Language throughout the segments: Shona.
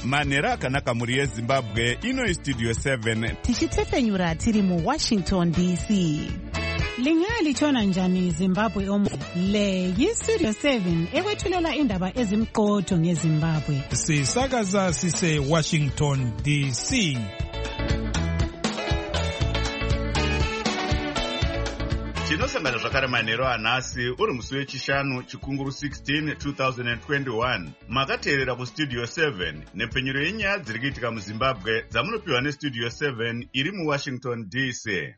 manhero akanaka muri yezimbabwe. Ino Studio 7 tichitsesenyura tiri muWashington DC. Lingalitshona njani Zimbabwe le yiStudio 7 ekwethulela indaba ezimqotho ngeZimbabwe. Sisakaza sise Washington DC. tinosangana zvakare manhero anhasi uri musi wechishanu chikunguru 16 2021. makateerera kuStudio 7 nepfenyuro yenyaya dziri kuitika muZimbabwe dzamunopiwa neStudio 7 iri muWashington DC.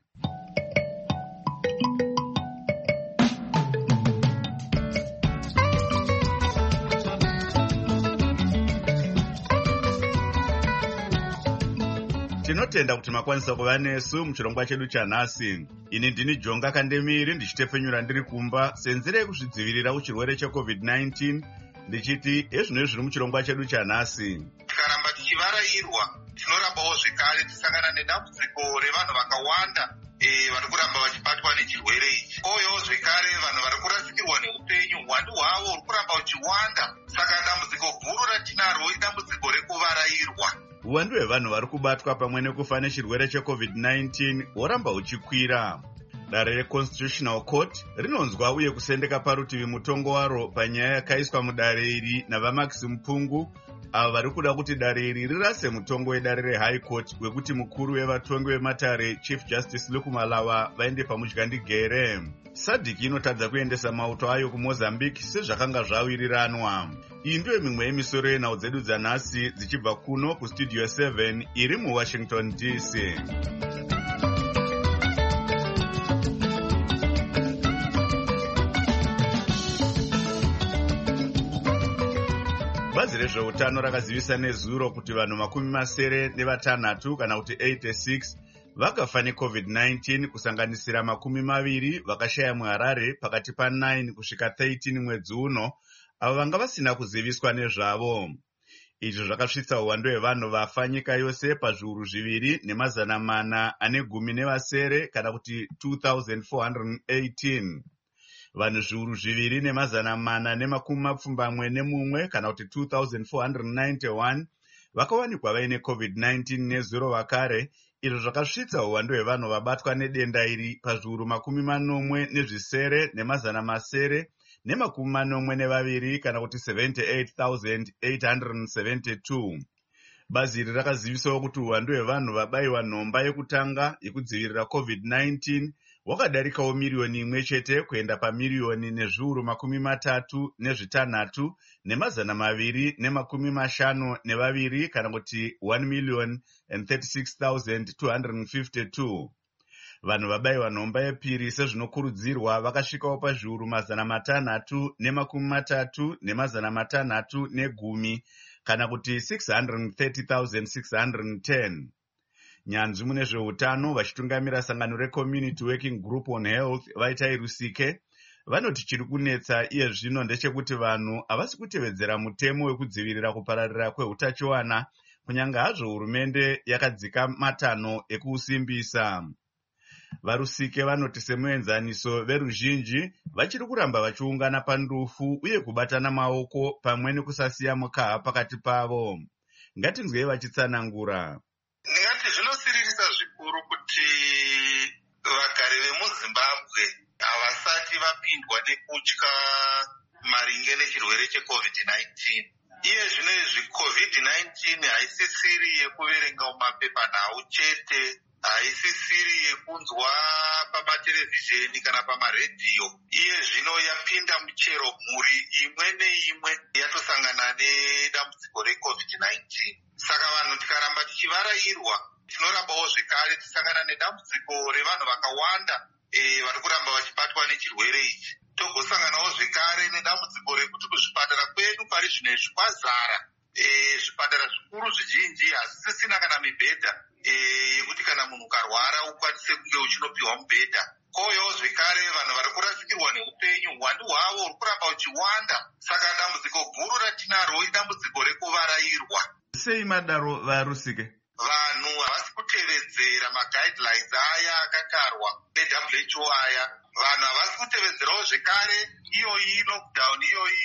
tinotenda kuti makwanisa kuva nesu muchirongwa chedu chanhasi. ini ndini Jonga Kandemiri ndichitepfenyura ndiri kumba senzira yekuzvidzivirira kuchirwere cheCovid-19 ndichiti ezvino zviri muchirongwa chedu chanhasi. Tikaramba tichivarairwa tinorambawo zvekare tisangana nedambudziko revanhu vakawanda vari kuramba vachibatwa nechirwere ichi. Koyowo zvekare vanhu vari kurasikirwa neupenyu hwandu hwavo uri kuramba uchiwanda. Saka dambudziko guru ratinarwo idambudziko rekuvarairwa. uwandu hwevanhu vari kubatwa pamwe nekufa nechirwere cheCovid-19 hworamba huchikwira. dare reConstitutional Court rinonzwa uye kusendeka parutivi mutongo waro panyaya yakaiswa mudare iri navaMax Mpungu, avo vari kuda kuti dare iri rirase mutongo wedare reHigh Court wekuti mukuru wevatongi vematare Chief Justice Lukumalawa vaende pamudyandigere. SADC inotadza kuendesa mauto ayo kuMozambique sezvakanga zvawiriranwa. iyi ndiyo mimwe yemisoro yenhau dzedu dzanhasi dzichibva kuno kuStudio 7 iri muWashington DC. bazi rezveutano rakazivisa nezuro kuti vanhu 76 kana kuti 86 vakafa neCovid-19 kusanganisira 20 vakashaya muHarare pakati pa9 kusvika 13 mwedzi uno, avo vanga vasina kuziviswa nezvavo. izvi zvakasvitsa uwandu hwevanhu vafa nyika yose pazviuru 2,410 kana kuti 2,418. vanhu zviuru 2,421 kana kuti 2,491 vakawanikwa vaine COVID-19 nezuro vakare. izvo zvakasvitsa uwandu hwevanhu vabatwa nedenda iri pazviuru 40,942 kana kuti 78,872. bazi iri rakazivisawo kuti uwandu hwevanhu vabayiwa nhomba yekutanga yekudzivirira COVID-19 wakadarikawo miriyoni imwe chete kuenda pamiriyoni nezviuru 33,252 kana kuti 1,036,252. vanhu vabayiwa nhomba yepiri sezvinokurudzirwa vakasvikawo pazviuru 333,610 kana kuti 630,610. nyanzvi mune zveutano vachitungamira sangano reCommunity Working Group on Health Vaitai Rusike vanoti chiri kunetsa iye zvino ndechekuti vanhu havasi kutevedzera mutemo wekudzivirira kupararira kweutachiwana, kunyange hazvo hurumende yakadzika matanho ekuusimbisa. varusike vanoti semuenzaniso veruzhinji vachiri kuramba vachiungana pandufu uye kubatana maoko pamwe nekusasiya mukaha pakati pavo. ngatinzwei vachitsanangura. Ndingati zvinosiririsa zvikuru kuti vagari vemuZimbabwe havasati vapindwa nekutya maringe nechirwere cheCovid-19. iye zvino izvi COVID-19 haisisiri yekuverenga mumapepanhau chete, haisisiri yekunzwa pamaterevhizheni kana pamaredhiyo. iye zvino yapinda muchero mhuri imwe neimwe yatosangana nedambudziko reCovid-19. saka vanhu tikaramba tichivarairwa tinorambawo zvekare tisangana nedambudziko revanhu vakawanda vari kuramba vachibatwa nechirwere ichi. togosanganawo zvekare nedambudziko rekuti kuzvipatara kwedu pari zvino izvi kwazara. zvipatara zvikuru zvizhinji hazisisina kana mibhedha yekuti kana munhu ukarwara ukwanise kunge uchinopiwa mubhedha. koyowo zvekare vanhu vari kurasikirwa neupenyu hwandu hwavo uri kuramba uchiwanda. saka dambudziko guru ratinarwo idambudziko rekuvarairwa. sei madaro varusike? vanhu havasi kutevedzera maguidelines aya akatarwa neWHO aya. vanhu havasi kutevedzerawo zvekare iyoyi lockdown iyoyi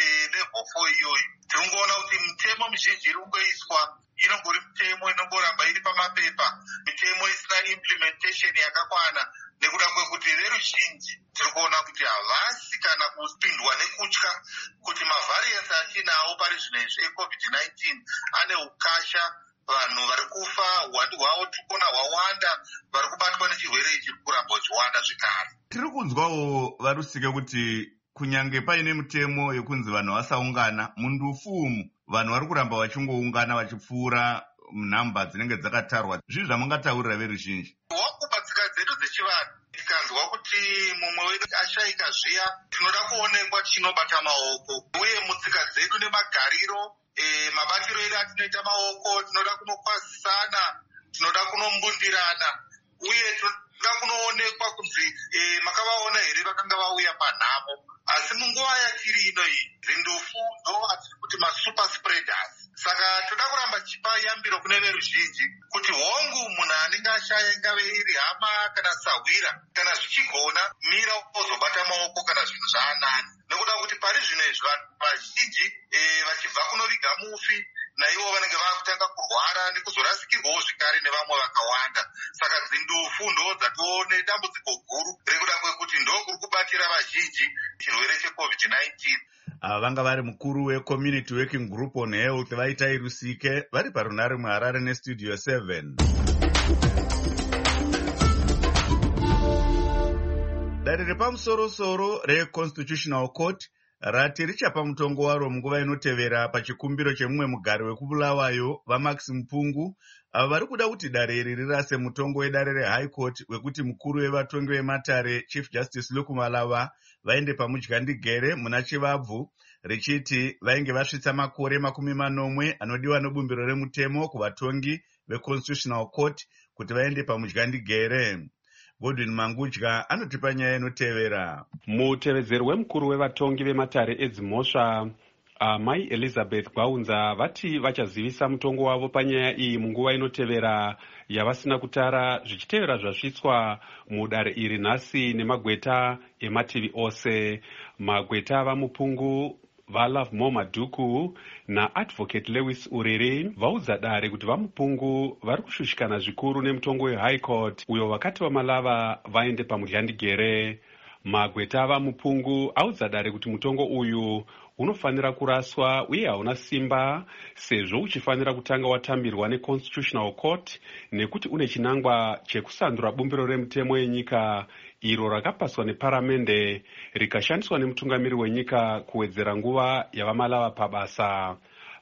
level 4 iyoyo tiringoona kuti mitemo mizhinji iri kungoiswa inongori mitemo inongoramba iri pamapepa, mitemo isina implementation yakakwana, nekuda kwekuti veruzhinji tiri kuona kuti havasi kana kupindwa nekutya kuti mavhariansi atinawo pari zvinezvi eCovid-19 ane ukasha. Vanhu vari kufa, uwandu hwavo tirikuona hwawanda, vari kubatwa nechirwere ichi kuramba uchiwanda zvekare. Tiri kunzwawo varusike kuti kunyange paine mitemo yekunzi vanhu vasaungana, mundufu umu vanhu vari kuramba vachingoungana vachipfuura nhamba dzinenge dzakatarwa. Zvizvi zvamungataurira veruzhinji? Wakupa tsika dzedu dzechivanhu, tikanzwa kuti mumwe wedu ashayika zviya, tinoda kuonekwa tichinobata maoko, uye mutsika dzedu nemagariro mabatiro edu atinoita maoko, tinoda kunokwazisana, tinoda kunombundirana, uye tinoda kunoonekwa kunzi makavaona here vakanga vauya panhamo. Asi munguva yatiri ino iyi zindufu ndo atiri kuti masuper spreaders. Saka toda kuramba chipa yambiro kune veruzhinji kuti hongu munhu anenge ashaya ingave iri hama kana sahwira, kana zvichigona mira uzobata maoko kana zvinhu zvaanani, nekuda kuti pari zvino izvi vanhu vazhinji vachibva kunoviga mufi naivo vanenge vakutanga kurwara nekuzorasikirwawo zvikari nevamwe vakawanda. Saka dzindufu ndo dzatoone dambudziko guru rekuda kwekuti ndo kuri kubatira vazhinji chirwere cheCovid-19. Vanga vari mukuru weCommunity Working Group on Health Vaitai Rusike vari parunare muHarare neStudio 7. Dare repamusoro-soro reConstitutional Court rati richapa mutongo waro munguva inotevera pachikumbiro chemumwe mugari wekubulawayo vaMax Mpungu, ava vari kuda kuti dare iri rirase mutongo wedare reHigh Court wekuti mukuru wevatongi vematare Chief Justice Luke Malava vaende pamudyandigere muna Chivabvu, richiti vainge vasvitsa makore 40 anodiwa nebumbiro remutemo kuvatongi veConstitutional Court kuti vaende pamudyandigere. Godwin Mangudya anotipa nyaya inotevera. Mutevedzeri wemukuru wevatongi vematare edzimhosva Mai Elizabeth Gwaunza vati vachazivisa mutongo wavo panyaya iyi munguva inotevera yavasina kutara, zvichitevera zvasvitswa mudare iri nhasi nemagweta emativi ose. Magweta vaMupungu, vaLove More Madhuku naAdvocate Lewis Uriri vaudza dare kuti vaMupungu vari kushushikana zvikuru nemutongo weHigh Court uyo vakati vaMalava vaende pamudyandigere. Magweta vaMupungu audza dare kuti mutongo uyu unofanira kuraswa uye hauna simba sezvo uchifanira kutanga watambirwa neConstitutional Court nekuti une chinangwa chekusandura bumbiro remutemo yenyika iro rakapaswa neparamende rikashandiswa nemutungamiri wenyika kuwedzera nguva yavaMalava pabasa.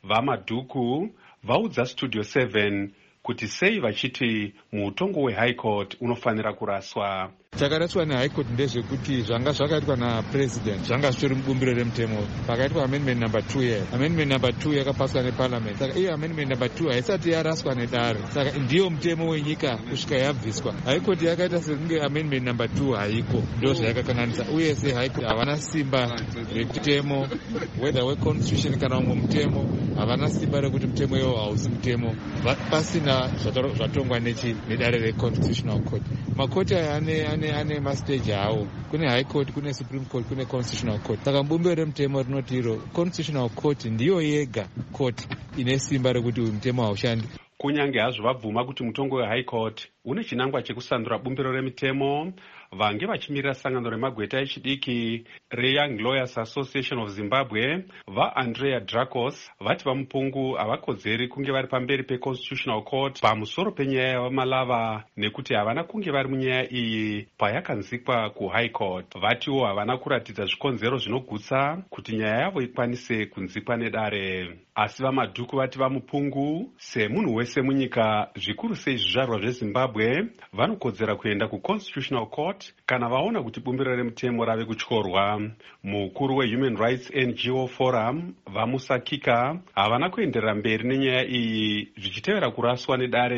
VaMadhuku vaudza Studio 7 kuti sei vachiti mutongo weHigh Court unofanira kuraswa. Chakaraswa neHigh Court ndezvekuti zvanga zvakaitwa naPresident zvanga zvitori mubumbiro remutemo pakaitwa amendment number 2 amendment number 2 yakapaswa neParliament. Saka iyo amendment number 2 haisati yaraswa nedare, saka ndiyo mutemo wenyika kusvika yabviswa. High Court yakaita sekunge amendment number 2 haiko, ndo zvayakakanganisa. Uye seHigh Court havana simba rekutemo whether weconstitution kana umwe mutemo, havana simba rekuti mutemo iwo hausi mutemo pasina zvatongwa nedare reConstitutional Court. Makoti aya ane mastage awo, kune High Court, kune Supreme Court, kune Constitutional Court. Saka bumbiro remutemo rinoti iro Constitutional Court ndiyo yega court ine simba rekuti uyu mutemo haushandi. Kunyange hazvo vabvuma kuti mutongo weHigh Court une chinangwa chekusandura bumbiro remutemo, vange vachimirira sangano remagweta echidiki reYoung Lawyers Association of Zimbabwe vaAndrea Dracos vati vaMupungu havakodzeri kunge vari pamberi peConstitutional Court pamusoro penyaya yavaMalava nekuti havana kunge vari munyaya iyi payakanzikwa kuHigh Court. Vatiwo havana kuratidza zvikonzero zvinogutsa kuti nyaya yavo ikwanise kunzikwa nedare. Asi vaMadhuku vati vaMupungu semunhu wese munyika, zvikuru sei zvizvarwa zveZimbabwe, vanokodzera kuenda kuConstitutional Court kana vaona kuti bumbiro remutemo rave kutyorwa. Mukuru weHuman Rights NGO Forum vaMusa Kika havana kuenderera mberi nenyaya iyi zvichitevera kuraswa nedare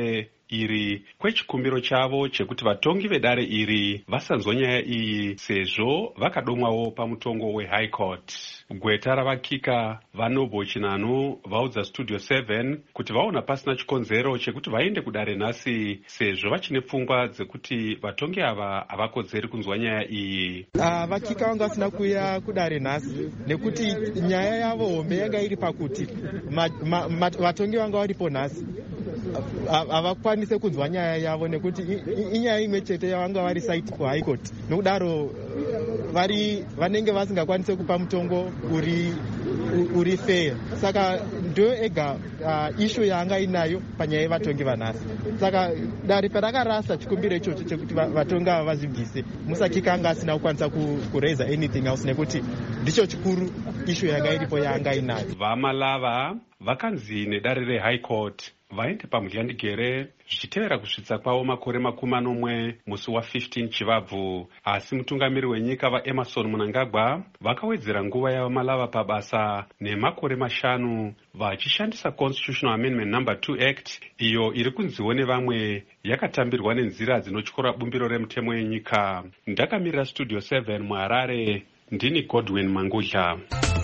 iri kwechikumbiro chavo chekuti vatongi vedare iri vasanzwa nyaya iyi sezvo vakadomwawo pamutongo weHigh Court. Gweta ravakika vaNobo Chinanu vaudza Studio 7 kuti vaona pasina chikonzero chekuti vaende kudare nhasi sezvo vachine pfungwa dzekuti vatongi ava havakodzeri kunzwa nyaya iyi. Vakika vanga vasina kuya kudare nhasi nekuti nyaya yavo hombe yanga iri pakuti vatongi vanga varipo nhasi havakwanise kunzwa nyaya yavo nekuti inyaya imwe chete yavanga vari site kuHigh Court. Nokudaro vanenge vasingakwanise kupa mutongo uri fair. Saka ndo ega issue yaanga inayo panyaya yevatongi vanhasi. Saka dare parakarasa chikumbiro ichocho chekuti vatongi ava vazvibvise, Musakika anga asina kukwanisa kuraise anything else nekuti ndicho chikuru issue yanga iripo yaanga inayo. VaMalava vakanzi nedare reHigh Court vaende pamudyandigere zvichitevera kusvitsa kwavo makore 40 musi wa15 Chivabvu. Asi mutungamiri wenyika vaEmerson Mnangagwa vakawedzera nguva yavaMalava pabasa nemakore 5 vachishandisa Constitutional Amendment No. 2 Act, iyo iri kunziwo nevamwe yakatambirwa nenzira dzinotyora bumbiro remutemo yenyika. Ndakamirira Studio 7 muHarare, ndini Godwin Mangudla.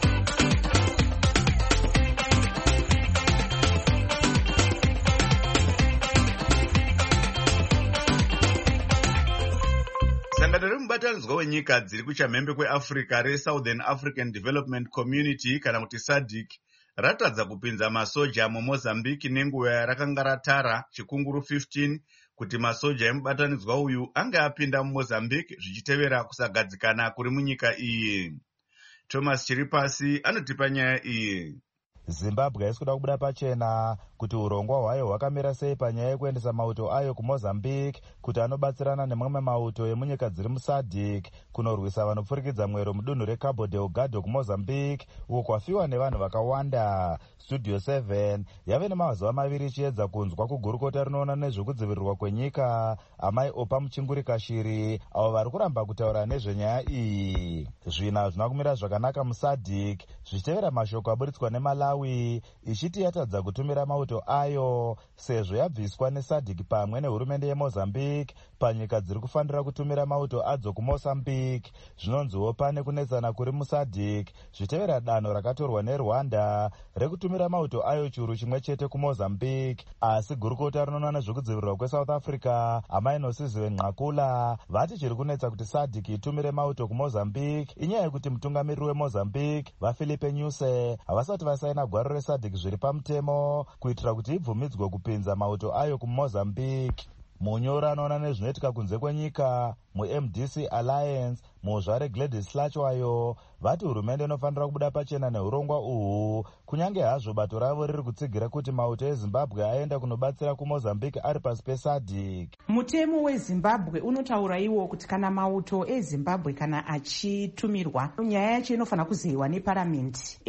Sangano remubatanidzwa wenyika dziri kuchamhembe kweAfrica reSouthern African Development Community kana kuti SADC ratadza kupinza masoja muMozambique nenguva yarakanga ratara chikunguru 15 kuti masoja emubatanidzwa uyu anga apinda muMozambique zvichitevera kusagadzikana kuri munyika iyi. Thomas Chiripasi anotipa nyaya iyi. Zimbabwe haisi kuda kubuda pachena kuti urongwa hwayo hwakamira sei panyaya yekuendesa mauto ayo kuMozambique kuti anobatsirana nemamwe mauto emunyika dziri muSADC kunorwisa vanopfurikidza mwero mudunhu reCabo Delgado kuMozambique, uko kwafiwa nevanhu vakawanda. Studio 7 yave nemazuva 2 ichiedza kunzwa kugurukota rinoona nezvekudzivirirwa kwenyika amai Opa Muchingurika Shiri, avo vari kuramba kutaura nezvenyaya iyi. Zvina hazvina kumira zvakanaka muSADC zvichitevera mashoko aburitswa neMalawi ichiti yatadza kutumira mauto ayo sezvo yabviswa neSADC pamwe nehurumende yeMozambique panyika dziri kufanira kutumira mauto adzo kuMozambique. Zvinonziwo pane kunetsana kuri muSADC zvichitevera danho rakatorwa neRwanda rekutumira mauto ayo churu chimwe chete kuMozambique. Asi gurukota rinoona nezvekudzivirirwa kweSouth Africa amai Nosiziwe Nqakula vati chiri kunetsa kuti SADC itumire mauto kuMozambique inyaya yekuti mutungamiriri weMozambique vaPhilippe Nyusi havasati vasaina gwaro reSADC zviri pamutemo kuitira kuti ibvumidzwe kupinza mauto ayo kuMozambique. Munyora anoona nezvinoitika kunze kwenyika muMDC Alliance muzvare Gladys Hlachwayo vati hurumende inofanira kubuda pachena neurongwa uhu, kunyange hazvo bato ravo riri kutsigira kuti mauto eZimbabwe aenda kunobatsira kuMozambique ari pasi peSADC. Mutemo weZimbabwe unotaura iwo kuti kana mauto eZimbabwe kana achitumirwa, nyaya yacho inofanira kuzeyiwa neparamende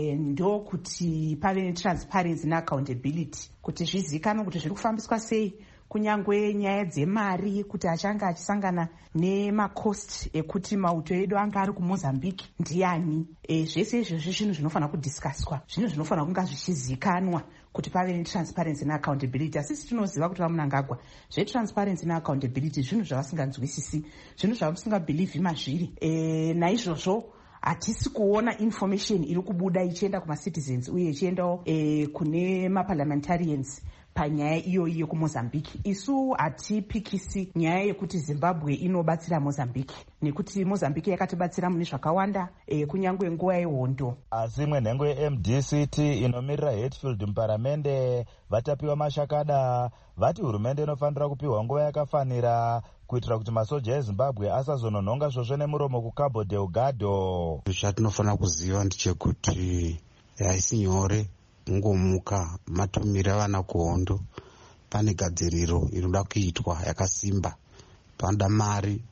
ndokuti pave netransparency neaccountability kuti zvizikanwe kuti zviri kufambiswa sei, kunyangwe nyaya dzemari kuti achange achisangana nemakosti ekuti mauto edu anga ari kuMozambique ndiani. Zvese izvozvo zvinhu zvinofanira kudhiskaswa, zvinhu zvinofanira kunga zvichizikanwa kuti pave netransparency neaccountability. Asisi tinoziva kuti vaMnangagwa zvetransparency neaccountability zvinhu zvavasinganzwisisi, zvinhu zvavasingabhilivhi mazviri. Naizvozvo hatisi kuona information iri kubuda ichienda kumacitizens uye ichiendawo kune maparliamentarians panyaya iyoyi yekuMozambique. Isu hatipikisi nyaya yekuti Zimbabwe inobatsira Mozambique nekuti Mozambique yakatibatsira mune zvakawanda kunyangwe nguva yehondo. Asi imwe nhengo yeMDCT inomirira Hatfield muparamende vatapiwa mashakada vati hurumende inofanira kupiwa nguva yakafanira kuitira kuti masoja eZimbabwe asazononhonga zvozvo nemuromo kuCabo Delgado. Zvatinofanira kuziva ndechekuti haisi nyore ngomuka matumira vana kuhondo. Pane gadziriro inoda kuitwa yakasimba, panoda mari,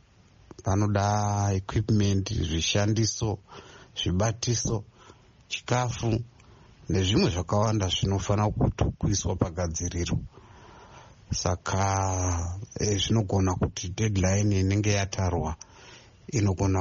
panoda equipment, zvishandiso, zvibatiso, chikafu nezvimwe zvakawanda zvinofanira kuiswa pagadziriro. Saka zvinogona kuti deadline inenge yatarwa inogona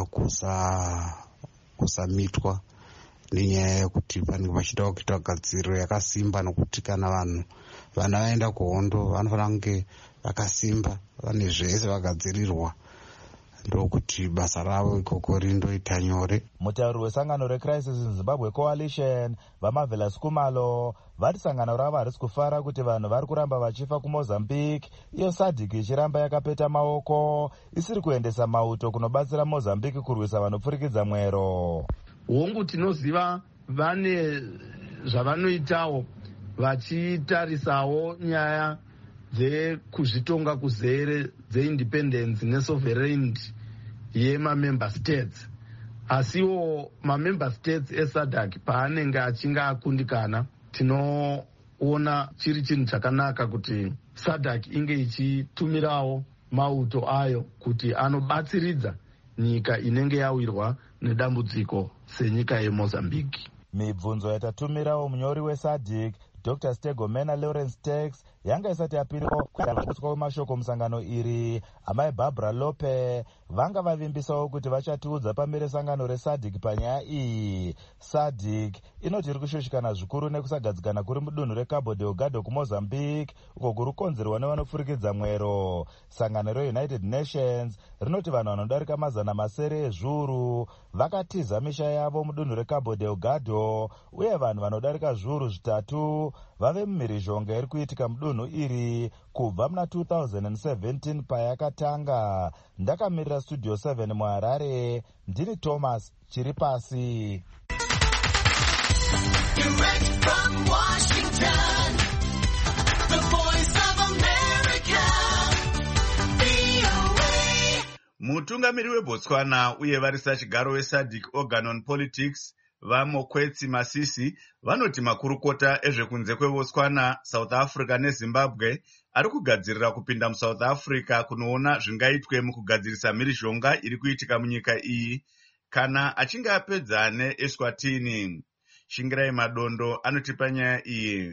kusamitwa nenyaya yekuti panenge pachida kuita gadziriro yakasimba, nokuti kana vanhu vana vaenda kuhondo vanofanira kunge vakasimba, vane zvese vagadzirirwa, ndokuti basa ravo ikoko rindoita nyore. Mutauri wesangano reCrisis in Zimbabwe Coalition vaMarvelous Kumalo vati sangano ravo harisi kufara kuti vanhu vari kuramba vachifa kuMozambique, iyo SADC ichiramba yakapeta maoko isiri kuendesa mauto kunobatsira Mozambique kurwisa vanopfurikidza mwero. Hongu tinoziva vane zvavanoitawo vachitarisawo nyaya dzekuzvitonga kuzere dzeindependence nesovereignty yemamember states. Asiwo mamember states eSADC paanenge achinga akundikana, tinoona chiri chinhu chakanaka kuti SADC inge ichitumirawo mauto ayo kuti anobatsiridza nyika inenge yawirwa nedambudziko senyika yeMozambique. Mibvunzo yatatumirawo munyori weSADC Dr. Stegomena Lawrence Tax yanga isati yapiriwa kutswa kwemashoko musangano iri. Amai Barbara Lope vanga vavimbisawo kuti vachatiudza pamberi sangano reSADC panyaya iyi. SADC inoti iri kushushikana zvikuru nekusagadzikana kuri mudunhu reCabo Delgado kuMozambique uko kuri kukonzerwa nevanopfurikidza mwero. Sangano reUnited Nations rinoti vanhu vanodarika 700 ezviuru vakatiza misha yavo mudunhu reCabo Delgado, uye vanhu vanodarika zviuru 3 vave mumhirizhonga iri kuitika mudunhu iri kubva muna 2017 payakatanga. Ndakamirira Studio 7 muHarare, ndini Thomas Chiripasi. Direct from Washington, the voice of America, VOA. Mutungamiri weBotswana uye varisa chigaro weSADC Organ on Politics vaMokwetsi Masisi vanoti makurukota ezvekunze kweBotswana, South Africa neZimbabwe ari kugadzirira kupinda muSouth Africa kunoona zvingaitwe mukugadzirisa mhirizhonga iri kuitika munyika iyi kana achinge apedza neEswatini. Shingirai Madondo anotipa nyaya iyi.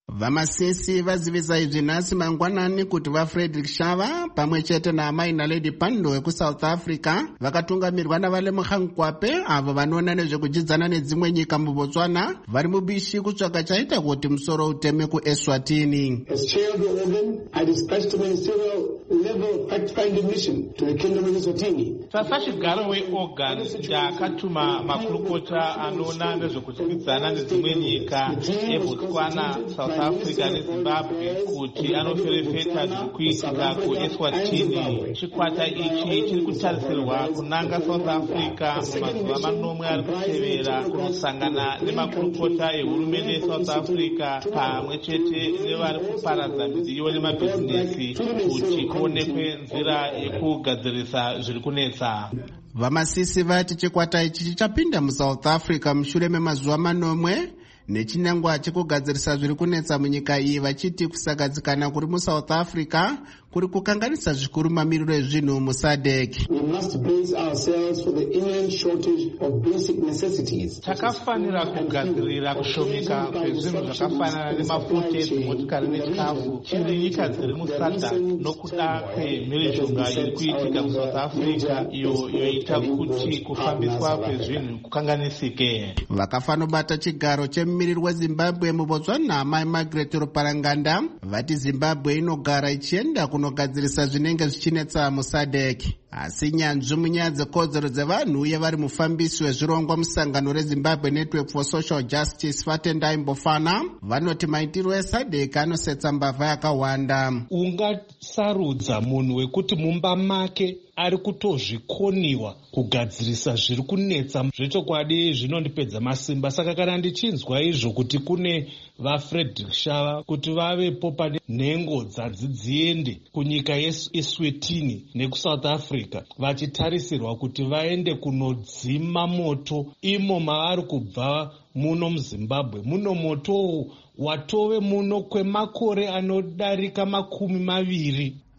VaMasisi vazivisa izvi nhasi mangwanani kuti vaFrederick Shava pamwe chete naamai naLady Pandor wekuSouth Africa vakatungamirwa naValemoga Nkwape avo vanoona nezvekudzidzana nedzimwe nyika muBotswana vari mubishi kutsvaka chaita kuti musoro uteme kuEswatini. As chair of the organ, I dispatched a ministerial level fact-finding mission to the Kingdom of Eswatini. Sasachigaro weOrgan ndakatuma makurukota anoona nezvekudzidzana nedzimwe nyika eBotswana, South Africa neZimbabwe kuti anoferefeta zviri kuitika kuEswatini. Chikwata ichi chiri kutarisirwa kunanga South Africa mumazuva manomwe ari kutevera kunosangana nemakurukota ehurumende yeSouth Africa pamwe chete nevari kuparadza midziyo nemabhizinesi kuti kuonekwe nzira yekugadzirisa zviri kunetsa. VaMasisi vati chikwata ichi chichapinda muSouth Africa mushure memazuva manomwe nechinangwa chekugadzirisa zviri kunetsa munyika iyi, vachiti kusagadzikana kuri muSouth Africa kuri kukanganisa zvikuru mamiriro ezvinhu muSADC. We must brace ourselves for the imminent shortage of basic necessities. Takafanira kugadzirira kushomeka kwezvinhu zvakafanana nemafuta edzimotikari nechikafu chiri nyika dziri muSADC nokuda kwemhirizhonga iri kuitika muSouth Africa iyo yoita kuti kufambiswa kwezvinhu kukanganisike. Vakafanobata chigaro chemumiriri weZimbabwe muBotswana amai Margaret Ruparanganda vati Zimbabwe inogara ichienda kunogadzirisa zvinenge zvichinetsa muSADC. Asi nyanzvi munyaya dzekodzero dzevanhu uye vari mufambisi wezvirongwa musangano reZimbabwe Network for Social Justice Fatendai Mbofana vanoti maitiro eSADC anosetsa mbavha yakawanda. Ungasarudza munhu wekuti mumba make ari kutozvikoniwa kugadzirisa zviri kunetsa zvechokwadi zvinondipedza masimba. Saka kana ndichinzwa izvo kuti kune vaFrederick Shava kuti vavepo pane nhengo dziende kunyika yeEswatini nekuSouth Africa vachitarisirwa kuti vaende kunodzima moto imo mavari kubva muno muZimbabwe. Muno moto watove muno kwemakore anodarika 20.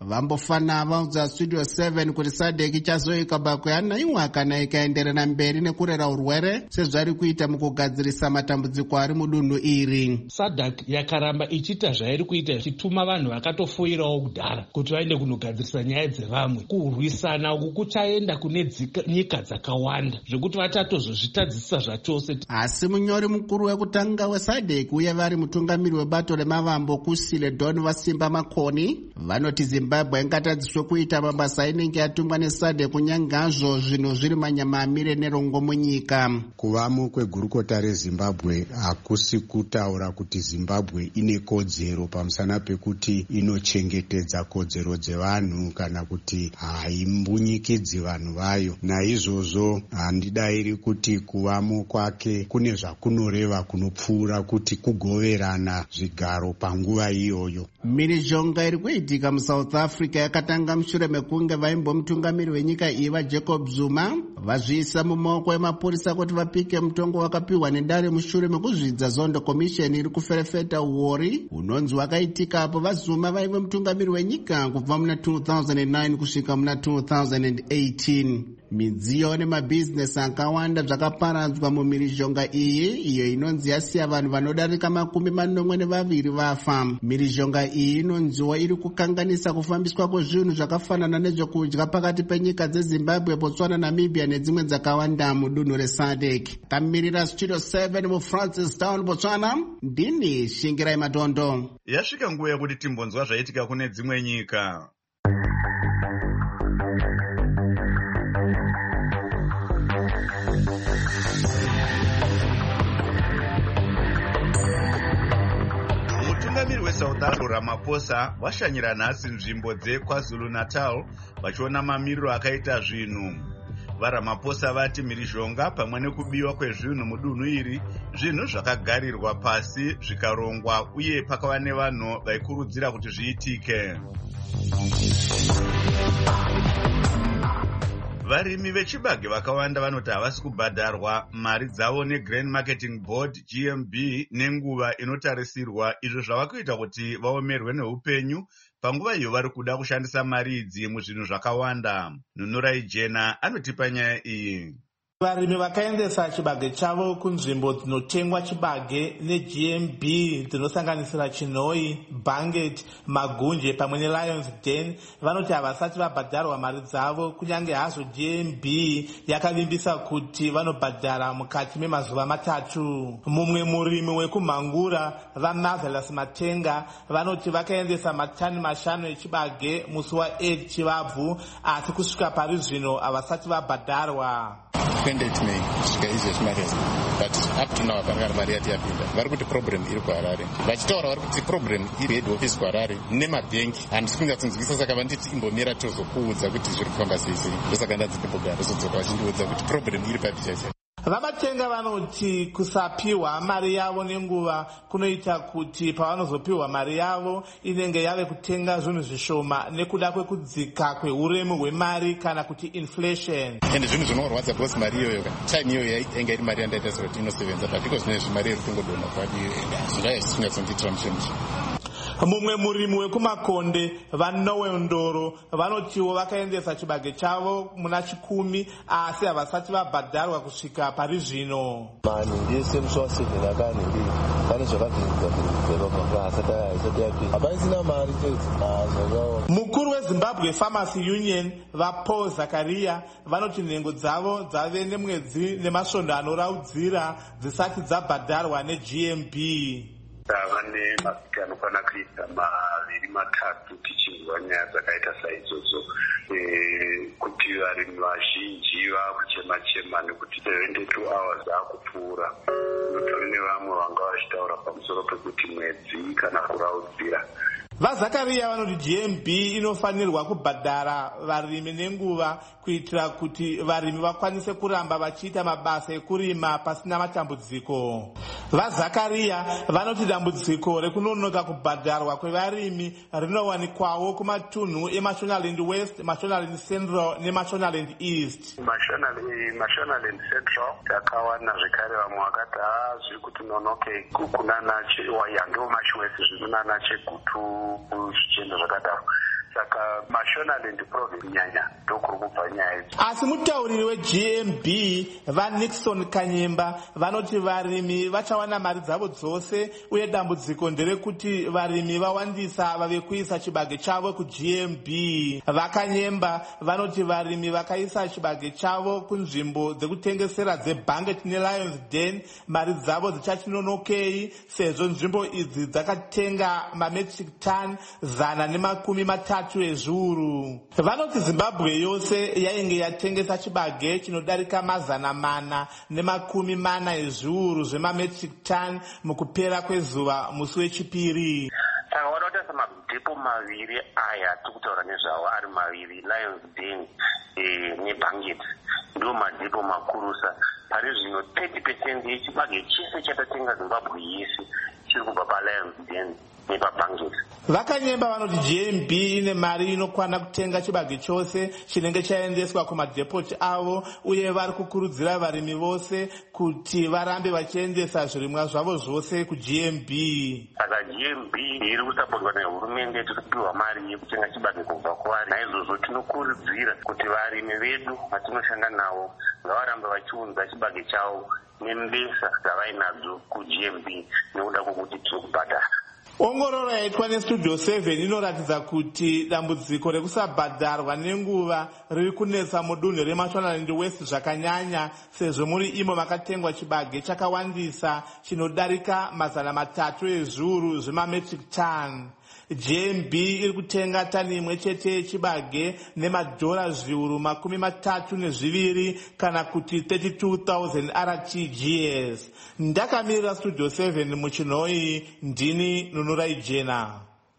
vambofana vaudza studio 7 kuti SADC ichazoika bakwe anaiwa kana ikaenderera mberi nekurera urwere sezvari kuita mukugadzirisa matambudziko ari mudunhu iri. SADC yakaramba ichiita zvairi kuita ichituma vanhu vakatofoirawo kudhara kuti vaende kunogadzirisa nyaya dzevamwe. Kurwisana uku kuchaenda kune nyika dzakawanda zvekuti vatatozozvitadzisa zvachose. Asi munyori mukuru wekutanga weSADC uye vari mutungamiri webato remavambo Kusile Don Vasimba Makoni vanoti Zimbabwe ingatadziswe kuita mabasa ainenge yatumwa neSADC kunyangazvo zvinhu zviri manyama amire nerongo munyika. Kuvamo kwegurukota reZimbabwe hakusi kutaura kuti Zimbabwe ine kodzero pamusana pekuti inochengetedza kodzero dzevanhu kana kuti haimbunyikidzi vanhu vayo. Naizvozvo handidairi kuti kuvamo kwake kune zvakunoreva kunopfuura kuti kugoverana zvigaro panguva iyoyo. Mhirizhonga iri kuitika muSouth Africa yakatanga mushure mekunge vaimbomutungamiri wenyika iyi vaJacob Zuma vazviisa mumaoko emapurisa kuti vapike mutongo wakapiwa nedare mushure mekuzvidza zondo komisheni iri kuferefeta uori unonzi wakaitika apo vaZuma vaive mutungamiri wenyika kubva muna 2009 kusvika muna 2018. Midziyo nemabhizinesi akawanda zvakaparadzwa mumhirizhonga iyi iyo inonzi yasiya vanhu vanodarika 42 vafa. Mhirizhonga iyi inonziwa iri kukanganisa kufambiswa kwezvinhu zvakafanana nezvekudya pakati penyika dzeZimbabwe, Botswana, Namibia nedzimwe dzakawanda mudunhu reSADC. Kamirira studio 7 muFrancistown, Botswana, ndini Shingirai Matondo. Yasvika nguva yekuti timbonzwa zvaitika kune dzimwe nyika. Mutungamiri weSouth Africa Ramaphosa washanyira nhasi nzvimbo dzeKwaZulu-Natal vachiona mamiriro akaita zvinhu. VaRamaphosa vati mhirizhonga pamwe nekubiwa kwezvinhu mudunhu iri zvinhu zvakagarirwa pasi zvikarongwa uye pakava nevanhu vaikurudzira kuti zviitike. Varimi vechibage vakawanda vanoti havasi kubhadharwa mari dzavo neGrain Marketing Board GMB nenguva inotarisirwa, izvo zvava kuita kuti vaomerwe neupenyu panguva iyo vari kuda kushandisa mari idzi muzvinhu zvakawanda. Nunurai Jena anotipa nyaya iyi. Varimi vakaendesa chibage chavo kunzvimbo dzinotengwa chibage neGMB dzinosanganisira Chinoi, Banget, Magunje pamwe neLions Den vanoti havasati vabhadharwa mari dzavo, kunyange hazvo GMB yakavimbisa kuti vanobhadhara mukati memazuva 3. Mumwe murimi wekumhangura vaMarvelous Matenga vanoti vakaendesa matani 5 echibage musi wa8 Chivabvu asi kusvika pari zvino havasati vabhadharwa. 28 May kusvika izvezvi mari yacho, but up to now hapana mari yati yapinda. Vari kuti problem iri kuHarare, vachitaura vari kuti problem iri head office kuHarare nemabhengi. Handisi kunyatsonzwisa, saka vanditi imbomira tozokuudza kuti zviri kufamba sei. Ndosaka ndadzitimbogara ndozodzoka vachindiudza kuti problem iri papi chacho. Vamatenga vanoti kusapiwa mari yavo nenguva kunoita kuti pavanozopiwa mari yavo inenge yave kutenga zvinhu zvishoma nekuda kwekudzika kweuremu hwemari kana kuti inflation. Ende zvinhu zvinorwadza bosi mari iyoyo time iyoyo yainga iri mari yandaita sekuti inosevenza, but iko zvinezvi mari iri kungodonha kwadiyo zvingaya zvisingatsondiitira mushemushe. Mumwe murimi wekumakonde vaNowe Ndoro vanotiwo vakaendesa chibage chavo muna 10 asi havasati vabhadharwa kusvika pari zvino. Mani ndise muswasini nakanindi pane zvakabviridzwa hapaisina mari chete. Mukuru weZimbabwe Farmers Union vaPaul Zakaria vanoti nhengo dzavo dzave nemwedzi nemasvondo anoraudzira dzisati dzabhadharwa neGMB. Vane mavhiki anokwana kuita 2-3 tichingwa nyaya dzakaita saidzodzo, kuti varimi vazhinji vakuchema nekuti 72 hours akupfuura. Notori nevamwe vanga vachitaura pamusoro pekuti mwedzi kana kuraudzira. VaZakaria vanoti GMB inofanirwa kubhadhara varimi nenguva kuitira kuti varimi vakwanise kuramba vachiita mabasa ekurima pasina matambudziko. VaZakaria vanoti dambudziko rekunonoka kubhadharwa kwevarimi rinowanikwawo kumatunhu eMashonaland West, Mashonaland Central neMashonaland East. Mashonaland Central takawana zvekare vamwe vakati zviri kuti nonoke kunana yangewo Mashi West zvinonana Chegutu zvichenda zvakadaro. saka mashonaland province nyanya ndokuri kubva nyaya idzi. Asi mutauriri weGMB vaNixon Kanyemba vanoti varimi vachawana mari dzavo dzose uye dambudziko nderekuti varimi vawandisa vave kuisa chibage chavo kuGMB. VaKanyemba vanoti varimi vakaisa chibage chavo kunzvimbo dzekutengesera dzeBanget neLions Den mari dzavo dzichachinonokei sezvo nzvimbo idzi dzakatenga mametric ton 130 ezviuru. Vanoti Zimbabwe yose yainge yatengesa chibage chinodarika 440 ezviuru zvemametric ton mukupera kwezuva musi wechipiri. Saka wadakutarisa madhepo maviri aya tikutaura nezvawo ari maviri, Lions Den neBanget, ndiwo madhepo makurusa. Pari zvino 30% yechibage chese chatatenga Zimbabwe yese chiri kubva paLions Den nepaBanget. VaKanyemba vanoti GMB ine mari inokwana kutenga chibage chose chinenge chaendeswa kumadhepoti avo, uye vari kukurudzira varimi vose kuti varambe vachiendesa zvirimwa zvavo zvose kuGMB. Saka GMB iri kusapotwa nehurumende tiripiwa mari yekutenga chibage kubva kwavari. Naizvozvo tinokurudzira kuti varimi vedu vatinoshanda navo ngavarambe vachiunza chibage chavo nembesa dzavainadzo kuGMB nekuda kwokuti tiri kubhadhara. Ongororo yaitwa neStudio 7 inoratidza kuti dambudziko rekusabhadharwa nenguva riri kunetsa mudunhu reMashonaland West zvakanyanya, sezvo muri imo makatengwa chibage chakawandisa chinodarika 300 ezviuru zvemametric ton. GMB iri kutenga tani imwe chete yechibage nemadhora zviuru 32 kana kuti 32,000 RTGS. Ndakamirira Studio 7 muchinhoi, ndini Nunurai Jena.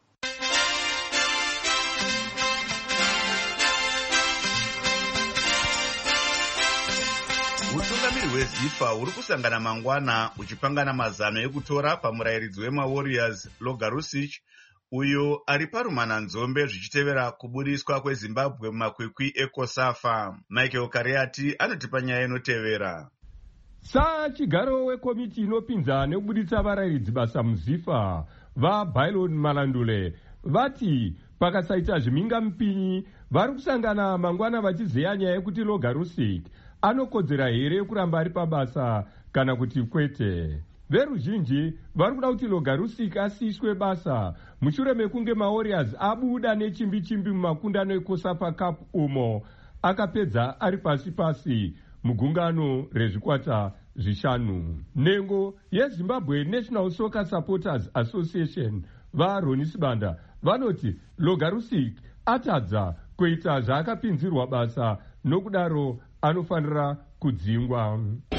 Utungamiri hweZIFA uri kusangana mangwana uchipangana mazano ekutora pamurayiridzi wemaWarriors Logarusich uyo ari parumananzombe zvichitevera kubudiswa kweZimbabwe mumakwikwi eCOSAFA. Michael Kariati anotipa nyaya inotevera. Chigaro wekomiti inopinza nekubudisa varayiridzi basa muZIFA vaBylon Malandule vati pakasaita zviminga mupinyi vari kusangana mangwana vachizeya nyaya yekuti Logarusich anokodzera here kuramba ari pabasa kana kuti kwete. Veruzhinji vari kuda kuti Logarusich asiyiswe basa mushure mekunge maWarriors abuda nechimbi-chimbi mumakundano eCOSAFA Cup umo akapedza ari pasi-pasi mugungano rezvikwata zvishanu. Nhengo yeZimbabwe National Soccer Supporters Association vaRoni Sibanda vanoti Logarusich atadza kuita zvaakapinzirwa basa, nokudaro anofanira kudzingwa.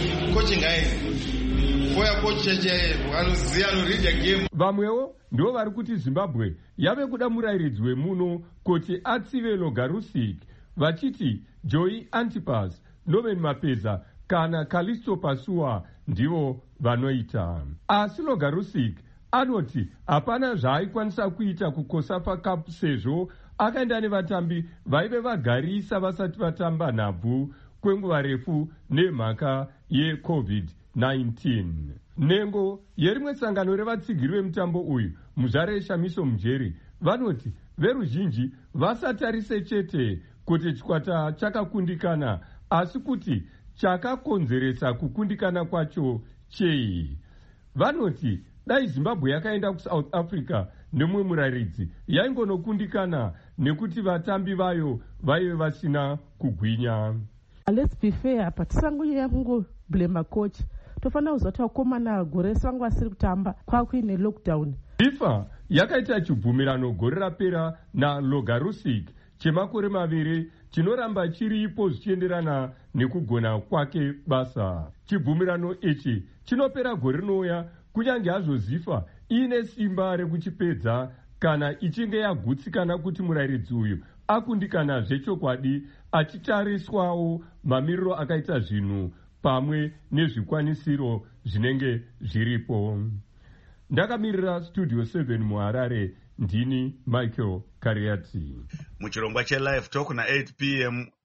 Vamwewo ndivo vari kuti Zimbabwe yave kuda murayiridzi wemuno kuti atsive Logarusich, vachiti Joey Antipas, Norman Mapeza kana Callisto Pasua ndivo vanoita. Asi Logarusich anoti hapana zvaaikwanisa kuita kuCOSAFA Cup sezvo akaenda nevatambi vaive vagarisa vasati vatamba nhabvu kwenguva refu nemhaka yeCovid-19. Nhengo yerimwe sangano revatsigiri vemutambo uyu, Muzvare Shamiso Mujeri, vanoti veruzhinji vasatarise chete kuti chikwata chakakundikana, asi kuti chakakonzeresa kukundikana kwacho chei. Vanoti dai Zimbabwe yakaenda kuSouth Africa nemumwe murayiridzi yaingonokundikana nekuti vatambi vayo vaive vasina kugwinya. Let's be fair, but tisangonyanya kungoblema coach. Tofanira kuzoti vakomana gore vangu vasiri kutamba kwakuine lockdown. FIFA yakaita chibvumirano gore rapera naLogarusich chemakore 2 chinoramba chiripo zvichienderana nekugona kwake basa. Chibvumirano ichi chinopera gore rinouya kunyange hazvo ZIFA ine simba rekuchipedza kana ichinge yagutsikana kuti murayiridzi uyu akundikana zvechokwadi, achitariswawo mamiriro akaita zvinhu pamwe nezvikwanisiro zvinenge zviripo. Ndakamirira Studio 7 muHarare, ndini Michael Kariati. Muchirongwa cheLive Talk na 8 p.m.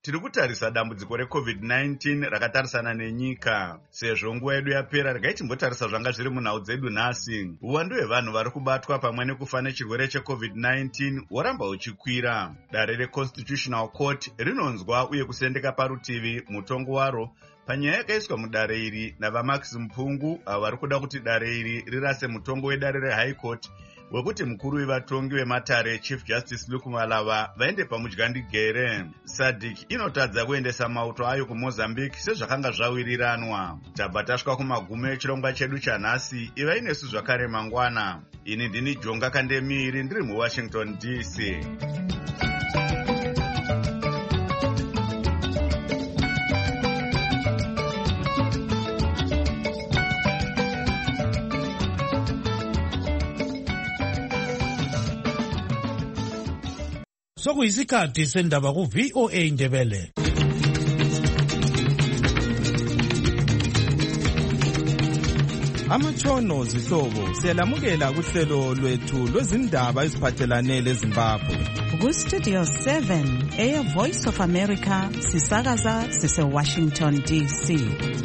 tiri kutarisa dambudziko reCovid-19 rakatarisana nenyika. Sezvo nguva yedu yapera, regai timbotarisa zvanga zviri munhau dzedu nhasi. Uwandu hwevanhu vari kubatwa pamwe nekufa nechirwere cheCovid-19 hworamba huchikwira. Dare reConstitutional Court rinonzwa uye kusendeka parutivi mutongo waro panyaya yakaiswa mudare iri navamax Mpungu, avo vari kuda kuti dare iri rirase mutongo wedare reHigh Court wekuti mukuru wevatongi vematare Chief Justice Luke Malava vaende pamudyandigere. SADC inotadza kuendesa mauto ayo kuMozambique sezvakanga zvawiriranwa. Tabva tasvika kumagumo echirongwa chedu chanhasi. Ivai nesu zvakare mangwana. Ini ndini Jonga Kandemiri ndiri muWashington DC. Sokuyisikhathi sendaba ku-VOA Indebele. Amatshono zihlobo siyalamukela kuhlelo lwethu lwezindaba eziphathelane leZimbabwe. Ku-Studio 7 Air Voice of America sisakaza sise-Washington DC.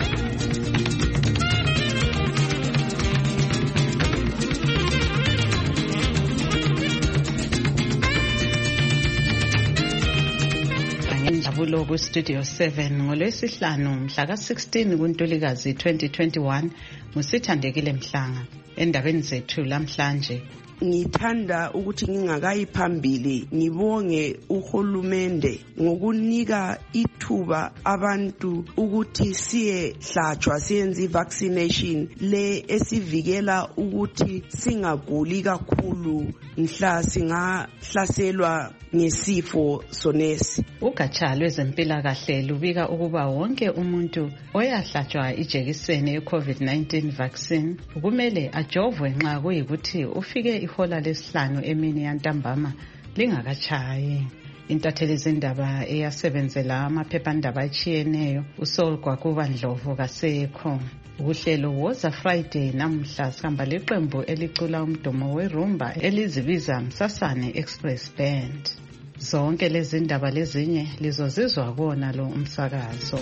Njabulo ku-Studio 7 ngolwesihlanu mhla ka-16 kuNtulikazi 2021 musithandekile Mhlanga. Endabeni zethu lamhlanje, ngithanda ukuthi ngingakayi phambili ngibonge uhulumende ngokunika ithuba abantu ukuthi siyehlatshwa siyenze vaccination le esivikela ukuthi singaguli kakhulu mhla singahlaselwa ngesifo sonesi. Ugatsha lwezempilakahle lubika ukuba wonke umuntu oyahlatshwa ijekiseni ye-COVID-19 vaccine kumele ajovwe nxa kuyikuthi ufike ihola lesihlanu emini yantambama lingakatshayi. Intatheli zindaba eyasebenzela amaphephandaba atshiyeneyo uSaul Gwakuba Ndlovu kasekho. Uhlelo Woza Friday namuhla sihamba leqembu elicula umdomo werumba elizibiza Msasane Express Band. Zonke lezi ndaba lezinye lizozizwa kuona lo umsakazo.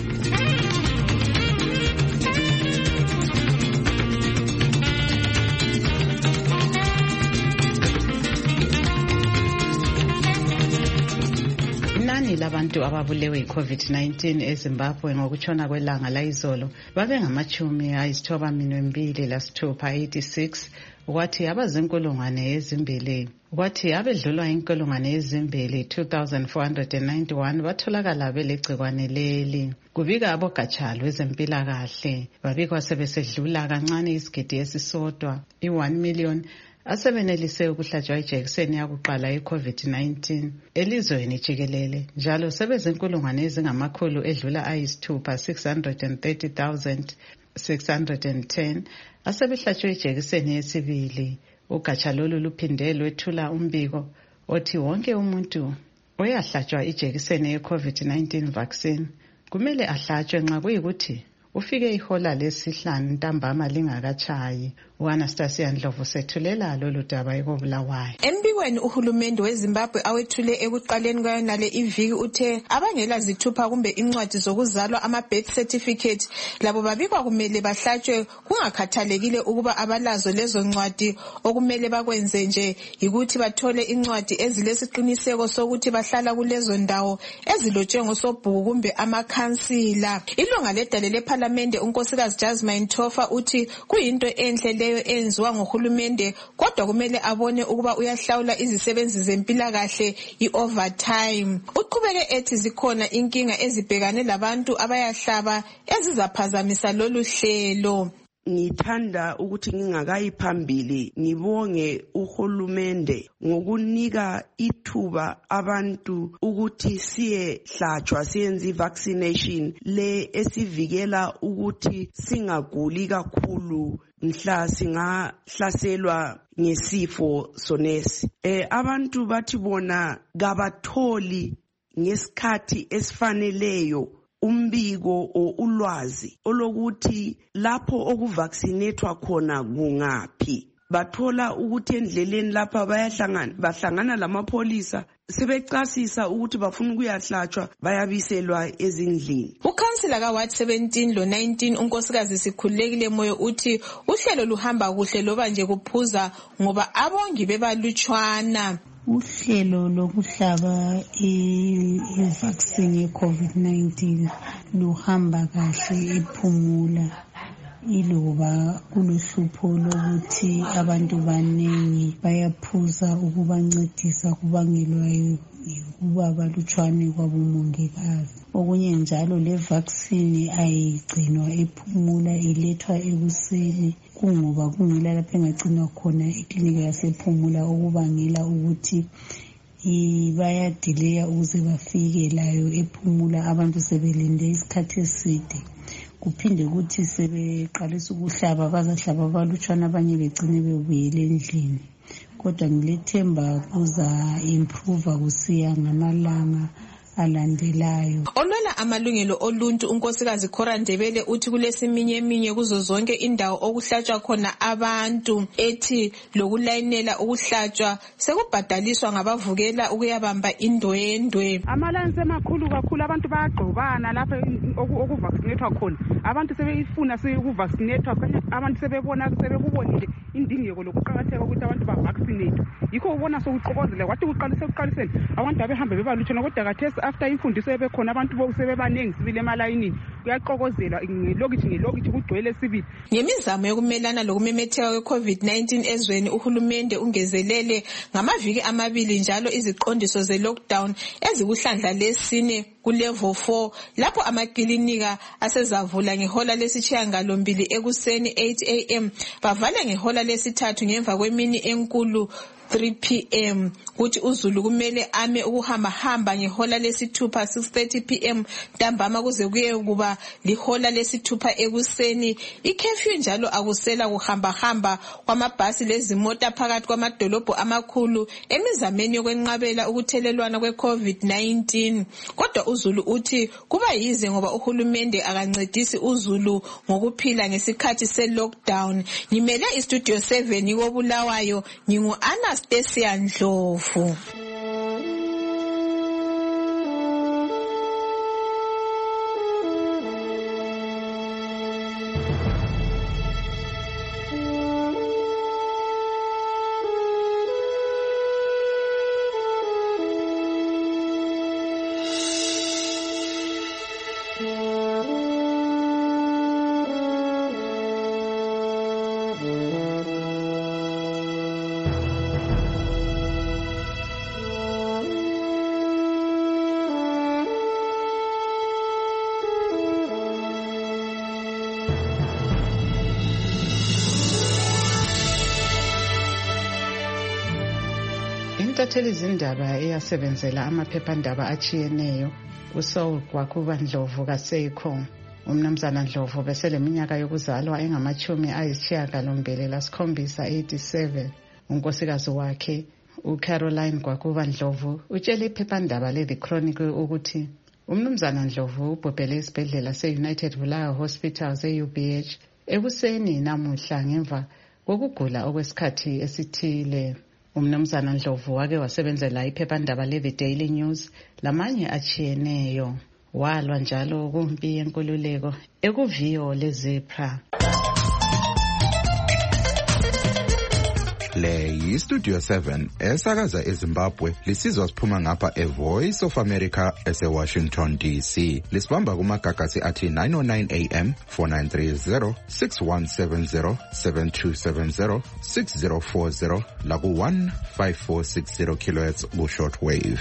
Inani labantu ababulewe yi-COVID-19 eZimbabwe ngokutshona kwelanga layizolo babe-92,686, kwathi abazinkulungwane ezimbili. Kwathi abedlulwa inkulungwane ezimbili 2,491 batholakala belegcikwane leli. Kubika abogatsha lwezempilakahle babikwa sebesedlula kancane isigidi esisodwa i-1 million asebenelise ukuhlatshwa ijekiseni yakuqala ye-COVID-19 elizweni jikelele, njalo sebezinkulungwane ezingamakhulu edlula ayisithupha 630,610 asebehlatshwe ijekiseni yesibili. Ugatsha lolu luphinde lwethula umbiko othi wonke umuntu oyahlatshwa ijekiseni ye-COVID-19 vaccine kumele ahlatshwe nxa kuyikuthi ufike ihola lesihlanu ntambama lingakatshayi. U-Anastasia Ndlovu sethulela lolu daba ekobulawayo. Embikweni uhulumende weZimbabwe awethule ekuqaleni kwayonale iviki uthe abangela zithupha kumbe incwadi zokuzalwa ama-birth certificate labo babikwa kumele bahlatshwe kungakhathalekile ukuba abalazo lezo ncwadi. Okumele bakwenze nje yikuthi bathole incwadi ezilesiqiniseko sokuthi bahlala kulezo ndawo ezilotshwe ngosobhuku kumbe amakhansila. Ilunga ledale lephalamende unkosikazi Jasmine Tofa uthi kuyinto enhle leyo enziwa ngohulumende, kodwa kumele abone ukuba uyahlawula izisebenzi zempilakahle i-overtime. Uqhubeke ethi zikhona inkinga ezibhekane labantu abayahlaba ezizaphazamisa lolu hlelo. Ngithanda ukuthi ngingakayi phambili ngibonge uhulumende ngokunika ithuba abantu ukuthi siyehlatshwa siyenze vaccination le esivikela ukuthi singaguli kakhulu mhla singahlaselwa ngesifo sonesi. Abantu bathi bona kabatholi ngesikhathi esifaneleyo umbiko o ulwazi olokuthi lapho okuvaccinatwa khona kungaphi. bathola ukuthi endleleni lapha bahlangana lamapholisa sebecasisa ukuthi bafuna ukuyahlatshwa bayabiselwa ezindlini. Ukhansila kaWard 17 lo-19 unkosikazi Sikhululekile Moyo uthi uhlelo luhamba kuhle loba nje kuphuza ngoba abongi bebalutshwana. Uhlelo lokuhlaba i-vaccine ye-COVID-19 luhamba kahle ephumula iloba kuluhlupho lokuthi abantu baningi bayaphuza ukubancedisa kubangelwa ukuba balutshwane kwabomongikazi. Okunye njalo le vaccine ayigcinwa ephumula ilethwa ekuseni kungoba kungela lapho engagcinwa khona eklinika yasephumula okubangela ukuthi bayadileya ukuze bafike layo ephumula abantu sebelinde isikhathi eside. Kuphinde ukuthi sebeqalisa ukuhlaba bazahlaba abalutshwana abanye begcine bebuyele endlini. Kodwa ngilethemba kuza improve kusiya ngamalanga alandelayo. Olwela amalungelo oluntu unkosikazi Cora Ndebele uthi kulesiminyeminya kuzo zonke indawo okuhlatshwa khona abantu ethi lokulayinela ukuhlatshwa sekubhadaliswa ngabavukela ukuyabamba indwendwe. Amalayini semakhulu kakhulu abantu bayagqobana lapha okuvaccinatwa khona. Abantu sebeyifuna ukuvaccinatwa abantu sebekubonile indingeko lokuqakatheka ukuthi abantu bavaccinate. Yikho ubona sokuqokozela kwathi kuqaliseni abantu abehambe bebalutshwana kodwa kathesi after imfundiso ebekhona abantu sebebaningi sibile emalayinini kuyaqokozela ngelokithi kugcwele sibili. Ngemizamo yokumelana lokumemetheka kwe-COVID-19 ezweni uhulumende ungezelele ngamaviki 2 njalo iziqondiso ze-lockdown ezikuhlandla lesine ku-level 4 lapho amakilinika asezavula ngehola lesishiyagalombili ekuseni 8 am bavala ngehola lesithathu ngemva kwemini enkulu 3 p.m. kuthi uZulu kumele ame ukuhamba ngehola lesithupha 6:30 p.m. ntambama kuze kuye kuba lihola lesithupha ekuseni. Ikhefyu njalo akusela kuhamba kwamabhasi lezimota phakathi kwamadolobho amakhulu emizameni yokwenqabela ukuthelelwana kwe-COVID-19. Kodwa uZulu uthi kuba yize ngoba uhulumende akancedisi uZulu ngokuphila ngesikhathi se-lockdown. Ngimele istudio 7 koBulawayo Anastasia Ndlovu. Intatheli izindaba eyasebenzela amaphephandaba achiyeneyo uSaul Gwakuba Ndlovu kaSeikho. Umnumzana Ndlovu beseleminyaka yokuzalwa engama-87. Unkosikazi wakhe uCaroline Gwakuba Ndlovu utshele iphephandaba le-The Chronicle ukuthi umnumzana Ndlovu ubhubhele esibhedlela se-United Bulawayo Hospital se-UBH ekuseni namuhla ngemva kokugula okwesikhathi esithile. Umnumzana Ndlovu wake wasebenzela iphephandaba le-The Daily News lamanye achiyeneyo. Walwa njalo kumpi yenkululeko ekuviyo leZipra. Le yiStudio 7 esakaza eZimbabwe lisizwa siphuma ngapha eVoice of America eseWashington DC. Lisibamba kumagagasi athi 909 AM 4930 6170 7270 6040 laku 15460 kHz ku shortwave.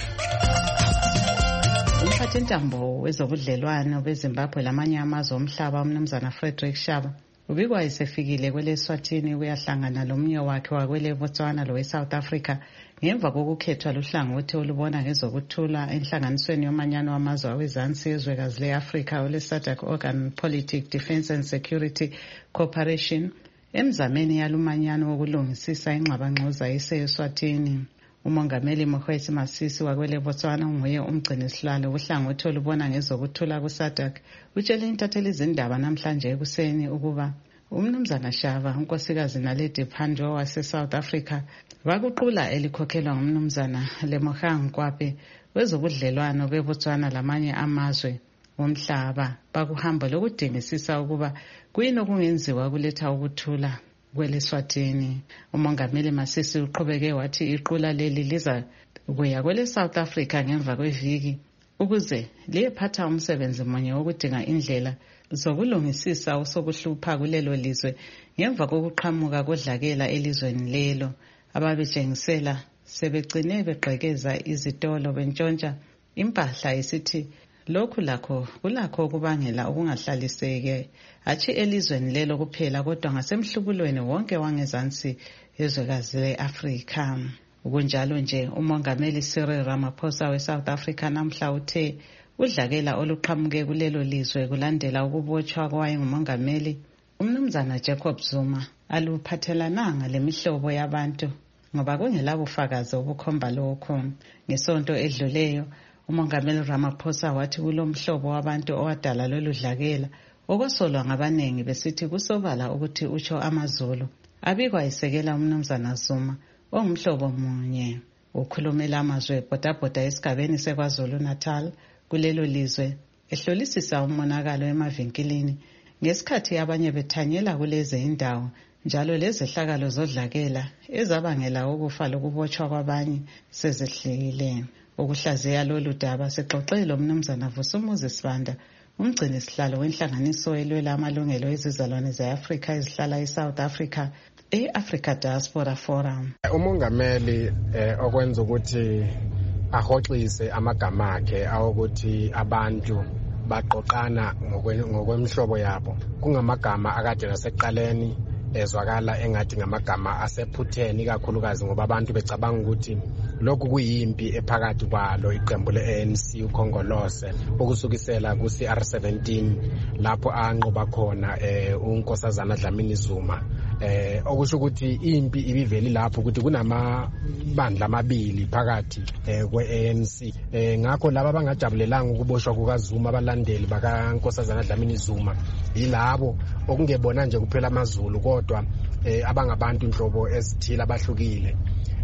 Umphathintambo wezobudlelwano beZimbabwe lamanye amazwe omhlaba umnumzana Frederick Shaba ubikwa esefikile kweleSwatini kuyahlangana lomnye wakhe wakwele Botswana loweSouth Africa ngemva kokukhethwa luhlangothi olubona ngezokuthula enhlanganisweni yomanyano wamazwe awezansi yezwekazi le-Afrika ole-SADC Organ Politic Defence and Security Cooperation emzameni yalumanyano wokulungisisa ingxabangxoza eseSwatini. Umongameli Mokgweetsi Masisi wakwele Botswana nguye umgcinisihlalo wohlangothi olubona ngezokuthula ku-SADC utshele intatheli izindaba namhlanje ekuseni ukuba umnumzana Shava, unkosikazi Naledi Pandor wase-South Africa, bakuqula elikhokhelwa ngumnumzana Lemogang Kwape wezobudlelwano beBotswana lamanye amazwe omhlaba bakuhamba lokudingisisa ukuba kuyini okungenziwa kuletha ukuthula kweleSwatini. Umongameli Masisi uqhubeke wathi iqula leli liza kuya kwele-South Africa ngemva kweviki ukuze liyephatha umsebenzi munye wokudinga indlela zokulungisisa usokuhlupha kulelo lizwe ngemva kokuqhamuka kodlakela elizweni lelo. Ababetshengisela sebegcine begqekeza izitolo bentshontsha impahla isithi lokhu lakho kulakho ukubangela ukungahlaliseki hatshi elizweni lelo kuphela kodwa ngasemhlubulweni wonke wangezansi yezwekazi le-Afrika. Kunjalo nje umongameli Cyril Ramaphosa we-South Africa namhla uthe udlakela oluqhamuke kulelo lizwe kulandela ukubotshwa kwayengumongameli umnumzana Jacob Zuma aluphathelananga lemihlobo yabantu ngoba kungelabufakazi obukhomba lokho. Ngesonto edluleyo umongameli Ramaphosa wathi kulomhlobo wabantu owadala lolu dlakela okwasolwa ngabanengi besithi kusobala ukuthi utsho amaZulu abikwa isekela umnumzana Zuma ongumhlobo munye. Ukhulumela amazwe bhodabhoda esigabeni seKwaZulu Natal kulelo lizwe ehlolisisa umonakalo emavinkilini ngesikhathi abanye bethanyela kulezi indawo njalo lezehlakalo zodlakela ezabangela ukufa lokubotshwa kwabanye sezehlile. Ukuhlaziya lolu daba sixoxele umnumzana Vusumuzi Sibanda, umgcini sihlalo wenhlanganiso elwela amalungelo ezizalwane ze-Afrika ezihlala eSouth Africa e-Africa Diaspora Forum. Umongameli okwenza ukuthi ahoxise amagama akhe awokuthi abantu baqoqana ngokwemhlobo yabo kungamagama akade nasekuqaleni ezwakala engathi ngamagama asephutheni kakhulukazi ngoba abantu becabanga ukuthi lokhu kuyimpi ephakathi kwalo iqembu le-ANC ukhongolose ukusukisela ku-CR17 lapho anqoba khona unkosazana Dlamini Zuma. Okusho ukuthi impi ibiveli lapho ukuthi kunamabandla amabili phakathi kwe-ANC. Ngakho laba bangajabulelanga ukuboshwa kukaZuma abalandeli bakankosazana Dlamini Zuma yilabo okungebona nje kuphela amaZulu kodwa abangabantu inhlobo ezithile abahlukile.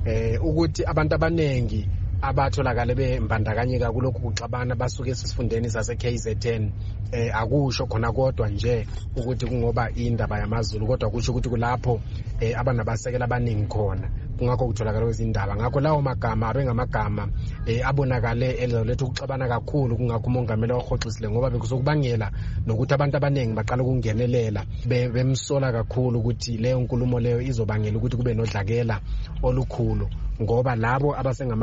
Ukuthi abantu abanengi abatholakale bembandakanyeka kulokhu kuxabana basuke esifundeni sase-KZN akusho khona kodwa nje ukuthi kungoba indaba yamaZulu kodwa kusho ukuthi kulapho abanabasekela abaningi khona kungakho kutholakala izindaba. Ngakho lawo magama abengamagama abonakale eletha ukuxabana kakhulu kungakho umongameli wahoxisile ngoba bekusokubangela nokuthi abantu abaningi baqala ukungenelela bemsola kakhulu ukuthi leyo nkulumo leyo izobangela ukuthi kube nodlakela olukhulu ngoba labo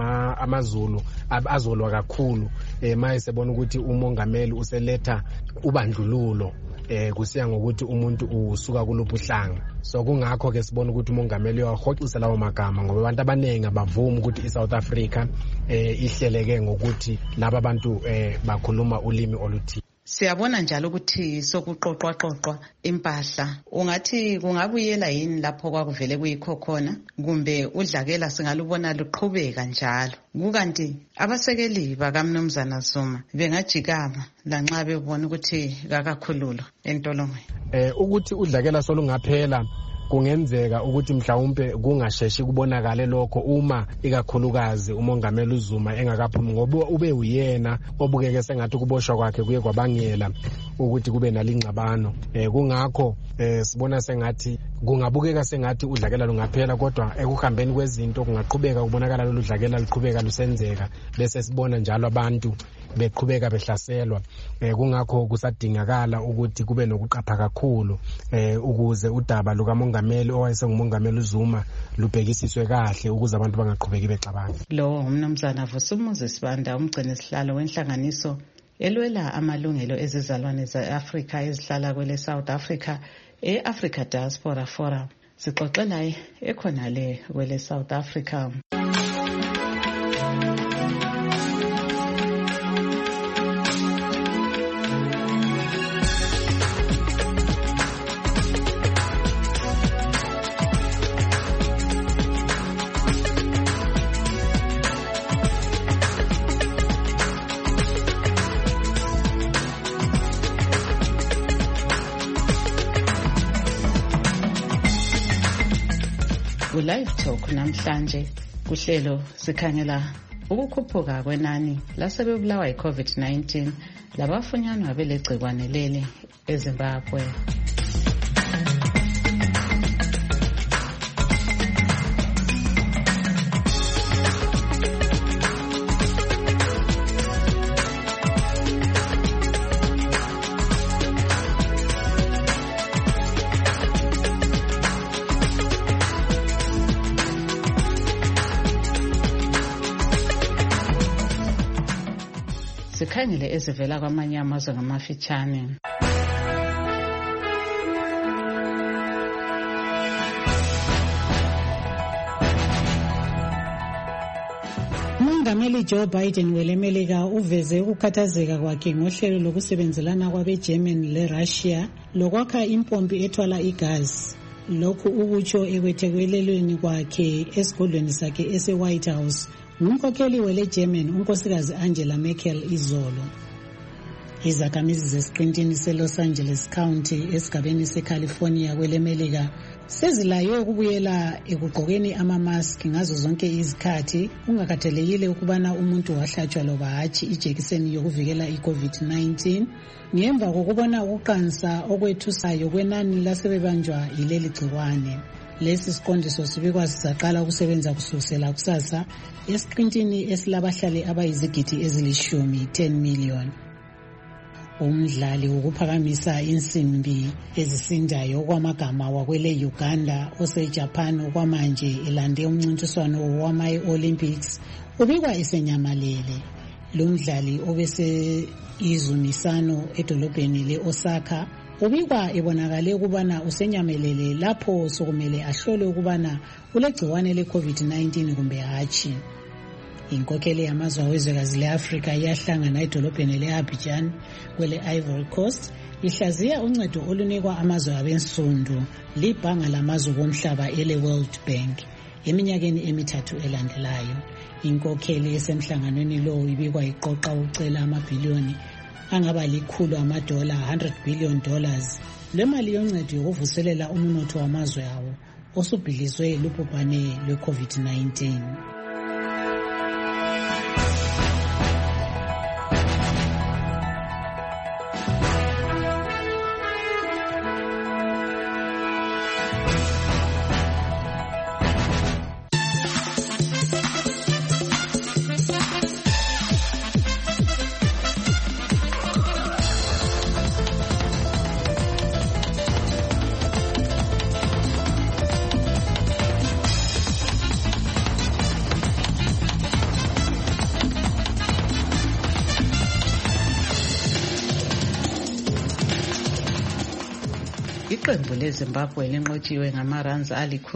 amazulu azolwa kakhulu mayesebona ukuthi umongameli useletha ubandlululo kusiya ngokuthi umuntu usuka kuluphi uhlanga. So kungakho ke sibona ukuthi umongameli uyahoxisa lawo magama ngoba abantu abaningi abavuma ukuthi iSouth Africa ihleleke ngokuthi laba bantu bakhuluma ulimi oluthile. Siyabona njalo ukuthi sokuqoqwa impahla ungathi kungabuyela yini lapho kwakuvele kuyikho khona kumbe udlakela singalubona luqhubeka njalo kukanti abasekeli bakamnumzana Zuma bengajikama lanxa bebona ukuthi kakakhululo entolongweni ukuthi udlakela solungaphela kungenzeka ukuthi mhlawumbe kungasheshi kubonakale lokho uma ikakhulukazi umongameli uZuma engakaphumi ngoba ube uyena obukeke sengathi ukuboshwa kwakhe kuye kwabangela ukuthi kube nalingxabano. Kungakho sibona sengathi kungabukeka sengathi udlakela lungaphela kodwa ekuhambeni kwezinto kungaqhubeka kubonakala lolu dlakela luqhubeka lusenzeka bese sibona njalo abantu beqhubeka behlaselwa. Kungakho kusadingakala ukuthi kube nokuqapha kakhulu ukuze udaba lukamongameli owayesengumongameli uZuma lubhekisiswe kahle ukuze abantu bangaqhubeki bexabana. Lo umnumzana Vusumuzi Sibanda, umgcini sihlalo wenhlanganiso elwela amalungelo ezizalwane ze-Afrika ezihlala kwele South Africa e-Africa Diaspora Forum. Sixoxela ekhonale kwele South Africa. Ku-Live Talk namhlanje kuhlelo sikhangela ukukhuphuka kwenani lasebebulawa yi-COVID-19 labafunyanwa belegcikwane leli eZimbabwe. Sikhangele ezivela kwamanye amazwe ngamafitshane. uMongameli Joe Biden welemelika uveze ukukhathazeka kwakhe ngohlelo lokusebenzelana kwabe-German le-Russia lokwakha impompi ethwala igazi. Lokhu ukutsho ekwethekelelweni kwakhe esigodlweni sakhe ese-White House ngumkhokheli wele-German unkosikazi Angela Merkel izolo. Izakhamizi zesiqintini se-Los Angeles County esigabeni se-California kwelemelika sezilaywe ukubuyela ekugqokeni amamaski ngazo zonke izikhathi kungakhathalekile ukubana umuntu wahlatshwa loba hatshi ijekiseni yokuvikela i-COVID-19 ngemva kokubona ukuqansa okwethusayo kwenani lasebebanjwa yileli gciwane. Lesi siqondiso sibikwa sizaqala ukusebenza kusukela kusasa esiqintini esilabahlali abayizigidi ezilishumi 10 million. Umdlali wokuphakamisa insimbi ezisindayo kwamagama wakwele Uganda oseJapan okwamanje elande umncintiswano wama-Olympics ubikwa esenyamalele. Lo mdlali obese izumisano edolobheni le-Osaka ubikwa ebonakale ukubana usenyamelele lapho sokumele ahlole ukubana ulegciwane le-COVID-19 kumbe hatshi. Inkokheli yamazwe awezwekazi le-Afrika yahlangana edolobheni le-Abidjan kwele Ivory Coast ihlaziya uncedo olunikwa amazwe abensundu libhanga lamazwe bomhlaba ele-World Bank eminyakeni emithathu elandelayo. Inkokheli esemhlanganweni lo ibikwa iqoqa ucela amabhiliyoni angaba $100 $100 billion lemali yoncedo yokuvuselela umnotho wamazwe awo osubhilizwe lubhubhane lwe-COVID-19. Iqembu leZimbabwe linqotshiwe ngamaruns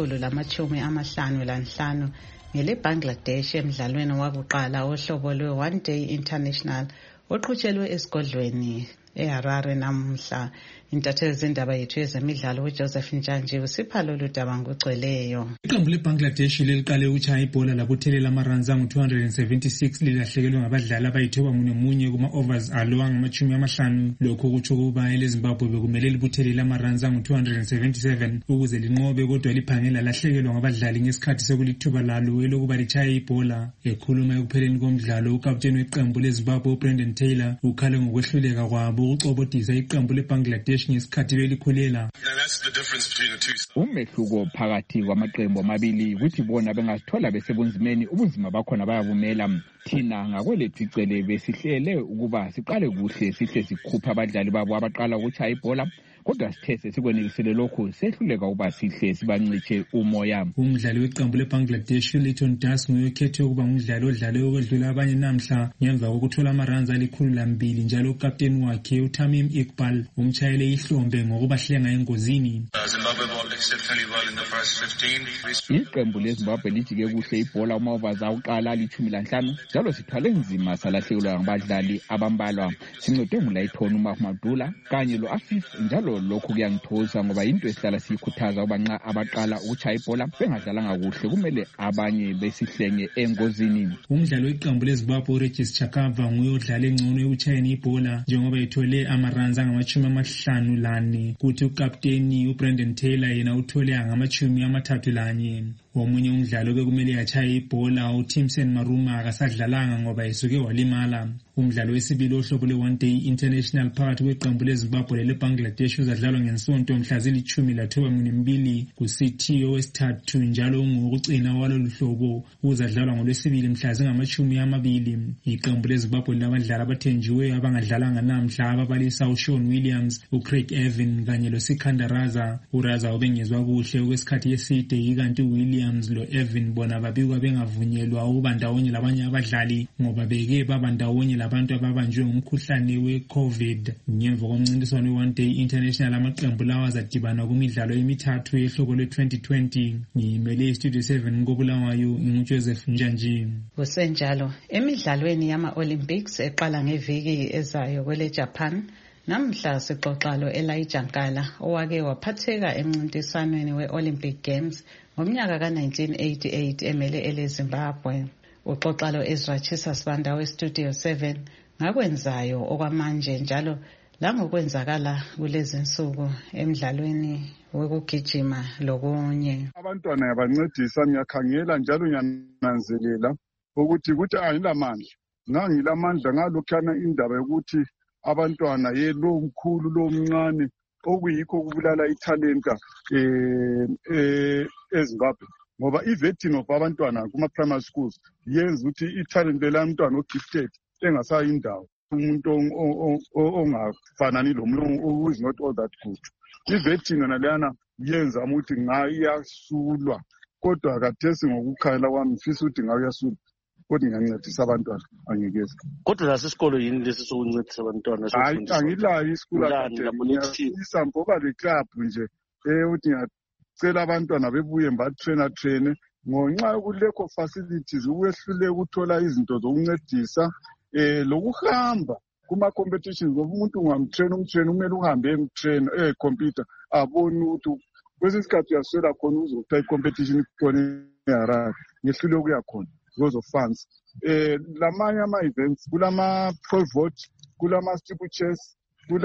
$155 ngele-Bangladesh emdlalweni wakuqala wohlobo lwe-One Day International oqhutshelwe esigodlweni eHarare namuhla. Intatheli zindaba yethu yezemidlalo uJoseph Njanji usipha lolu daba ngokugcweleyo. Iqembu leBangladesh leliqale ukutshaya ibhola labuthelela amaruns angu-276 lilahlekelwe ngabadlali abayithoba munye kuma-overs alo angama-50. Lokhu kutsho ukuba eleZimbabwe bekumele libuthelele amaruns angu-277 ukuze linqobe, kodwa liphange lalahlekelwa ngabadlali ngesikhathi sekulithuba lalo elokuba litshaye ibhola. Ekhuluma ekupheleni komdlalo, ukapteni weqembu leZimbabwe uBrendan Taylor ukhale ngokwehluleka kwabo ukucobodisa iqembu leBangladesh ngesikhathi belikhulela. Umehluko phakathi kwamaqembu amabili ukuthi bona bengazithola besebunzimeni ubunzima bakhona bayabumela. Thina ngakwelethu icele besihlele ukuba siqale kuhle sihle sikhupha abadlali babo abaqala ukutshaya ibhola, kodwa sithe sesikwenelisele lokhu sehluleka ukuba sihle sibancitshe umoya. Umdlali weqembu leBangladesh Leighton Das nguye okhethwe ukuba ngumdlali odlale okwedlula abanye namhla ngemva kokuthola amaruns $102 njalo ukapteni wakhe uTamim Iqbal umtshayele ihlombe ngokubahlenga engozini. Iqembu leZimbabwe lijike kuhle ibhola uma-overs akuqala $15 njalo sithwale nzima salahlekelwa ngabadlali abambalwa. Sincedwe nguLayton uMahmadula kanye lo-Afif njalo lokhu kuyangithosa ngoba into esihlala siyikhuthaza uba nxa abaqala ukutshaya ibhola bengadlalanga kuhle kumele abanye besihlenge engozini. Umdlali weqembu leZimbabwe uRegis Chakava nguye odlale ngcono ekutshayeni ibhola njengoba ethole amaruns angama-54 kuthi ukapteni uBrendan Taylor yena yena uthole angama-31. Omunye umdlalo bekumele achaye ibhola uTimson Maruma akasadlalanga ngoba esuke walimala. Umdlalo wesibili ohlobo le-one day international phakathi kweqembu leZimbabwe lele-Bangladesh uzadlalwa ngesonto mhla zili-12 kuCity owesithathu njalo ungowokucina walolu hlobo uzadlalwa ngolwesibili mhla zingama-20. Iqembu leZimbabwe labadlali abathenjiweyo abangadlalanga namhla ababalisa uShaun Williams, uCraig Evan kanye loSikandar Raza. uRaza ubengezwa kuhle okwesikhathi eside ikanti uWilliams lo-Evan bona babikwa bengavunyelwa ukuba ndawonye labanye abadlali ngoba beke baba ndawonye labantu ababanjwe ngumkhuhlane we-COVID. Ngemva komncintiswano we-one day international amaqembu lawa azadibana kumidlalo emithathu yehlobo le-2020. Ngimele iStudio 7 ngobulawayo nginguJoseph Njanji. Kusenjalo emidlalweni yama-Olympics eqala ngeviki ezayo kwele Japan, namhla sixoxa lo-Elijah Nkala owake waphatheka emncintiswaneni we-Olympic Games ngomnyaka ka-1988 emele eleZimbabwe. Uxoxa lo-Ezra Chisa Sibanda weStudio 7 ngakwenzayo okwamanje njalo langokwenzakala kulezi nsuku emidlalweni wekugijima lokunye. Abantwana yabancedisa, ngiyakhangela njalo ngiyananzelela ukuthi ayilamandla. Ngangilamandla ngalokhana indaba yokuthi abantwana lo mkhulu lo mncane okuyikho kubulala ithalenta eZimbabwe. Ngoba i-vetting of abantwana kuma-primary schools yenza ukuthi ithalente lamntwana o-gifted engasayindawo. Umuntu ongafanani lo muntu who is not all that good. I-vetting yona leyana yenza ukuthi ngayasulwa. Kodwa kathesi ngokukhala kwami ngifisa ukuthi ngayasulwa. Kodwa ngiyancedisa abantwana angikezi. Kodwa lasesikolo yini lesi sokuncedisa abantwana? Angilayo isikolo ngiyafisa ngoba le club nje ukuthi ngiyacela abantwana bebuye batrain ngonxa yokulekho facilities ukwehluleka ukuthola izinto zokuncedisa lokuhamba kuma-competitions ngoba umuntu ungamtrain kumele uhambe emtrain computer abone ukuthi kwesinye isikhathi uyaswela khona uzokutha i-competition khona eHarare ngehluleka ukuya khona because of funds. Lamanye ama-events kulama-provote, kulama-steeplechase,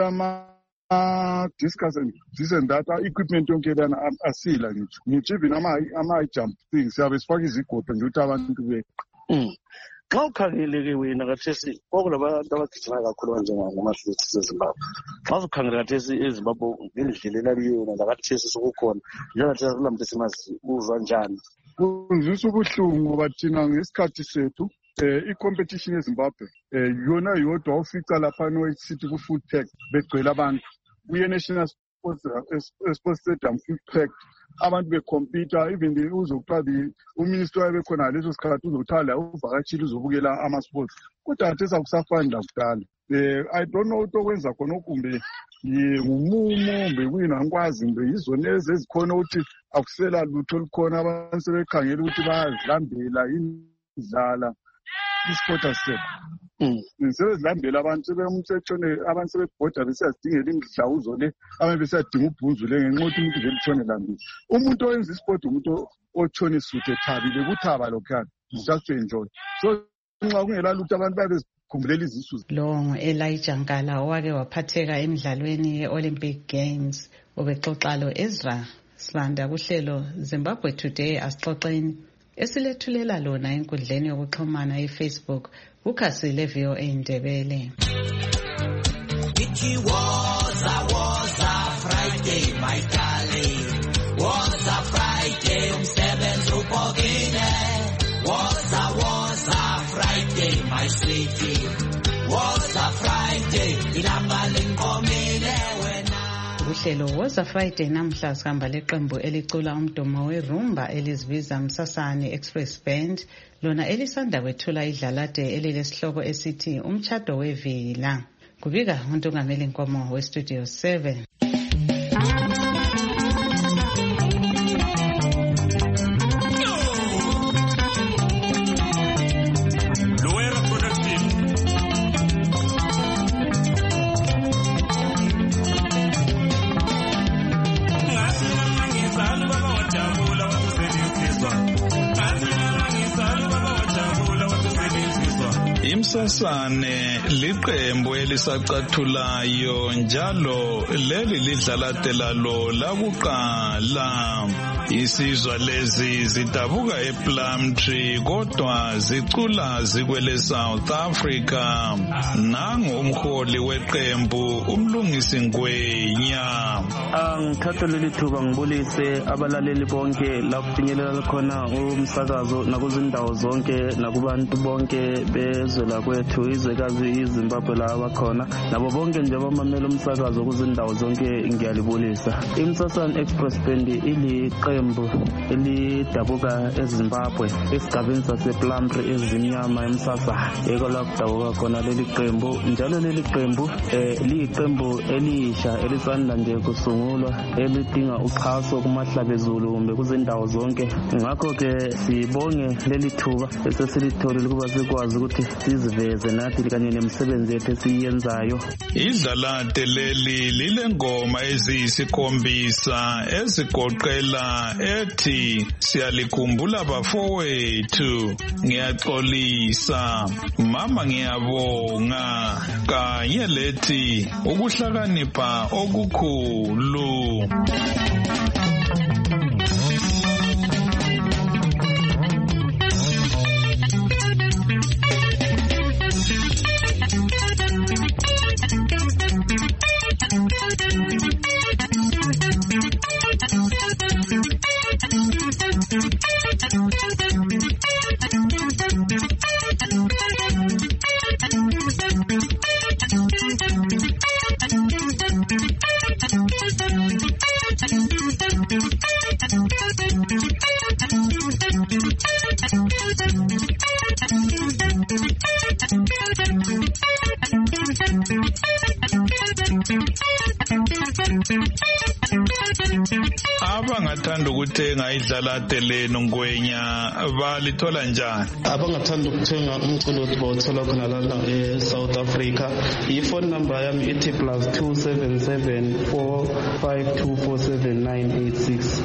kulama-discus and this and that, equipment yonke lana asila ngitsho even ama-jump things siyabe sifake izigodo nje ukuthi abantu be. Xa ukhangeleke wena kathesi kwakulabantu abagijima kakhulu kanjengamahlutsi eZimbabwe. Xa ukhangela kathesi eZimbabwe ngendlela elabiyona lakathesi sokukhona njengathesi kulamntu esimazi uzwa njani? Kunzisa ubuhlungu ngoba thina ngesikhathi sethu i-competition eZimbabwe yona yodwa ufica laphana esithi ku-food pack begcwele abantu kuye-national sports stadium food pack abantu becompete even uzokuthiwa uminister wayebekhona leso sikhathi uzokuthiwa la uvakatshile uzobukela ama-sports kodwa kathesi akusafani lakudala. I don't know ukuthi okwenza khona okumbe ngumumo mbe kuyina ngikwazi mbe yizona ezikhona ukuthi akusela lutho olukhona abantu sebekhangela ukuthi bayazilambela indlala isport asekho. Sebezilambela abantu sebemthetshone abantu sebebhoda besiyazidingela imidlawuzo le abanye besiyadinga ubhunzu le ngenxa ukuthi umuntu vele utshone lambile. Umuntu owenza isport umuntu otshona isuthe ethabile kuthaba lokhuyana just to enjoy. So nxa kungela lutho abantu babe khumbuleli izisu. Lo ngu-Elijah Nkala owake waphatheka emidlalweni ye-Olympic Games ubexoxa lo-Ezra Sibanda kuhlelo Zimbabwe Today asixoxeni esilethulela lona enkundleni yokuxhumana eFacebook kukhasi le-VOA Ndebele. It was a Friday, my darling. Was a Friday, umsebenzi ubhokile. Was a Friday, my sweetie. Was a Friday, ilanga linkomile wena. Uhlelo Was a Friday namhla sihamba leqembu elicula umdumo werumba elizibiza Msasane Express Band lona elisanda kwethula idlalade elilesihloko esithi umtshado wevila. Kubika uNtungameli Nkomo weStudio 7. Msasane liqembu elisacathulayo njalo leli lidlalatela lo lakuqala. Isizwa lezi zidabuka ePlumtree kodwa zicula zikwele South Africa. Nangu umholi weqembu umlungisi Ngwenya. Ngithatha leli thuba ngibulise abalaleli bonke la kufinyelela khona umsakazo nakuzindawo zonke nakubantu bonke bezwe lakwethu izwekazi iZimbabwe la abakhona nabo bonke nje abamamela umsakazo kuzindawo zonke ngiyalibulisa. iMsasane Express Band iliqembu elidabuka eZimbabwe esigabeni sasePlumtree ezimnyama eMsasane eko la kudabuka khona leli qembu. Njalo leli qembu liyiqembu elisha elisanda nje kusungulwa elidinga uxhaso kumahlabezulu kumbe kuzindawo zonke. Ngakho ke sibonge leli thuba esesilitholile ukuba sikwazi ukuthi siziveze nathi kanye nemisebenzi yethu esiyenzayo. Idlalate leli lilengoma eziyisikhombisa ezigoqela ethi siyalikhumbula bafowethu, ngiyaxolisa, mama ngiyabonga, kanye lethi ukuhlakanipha okukhulu. Abangathanda ukuthenga idlalate lenu Ngwenya balithola njani? Abangathanda ukuthenga umculo bawuthola khona la eSouth Africa. Ifone number yami ithi +27745247986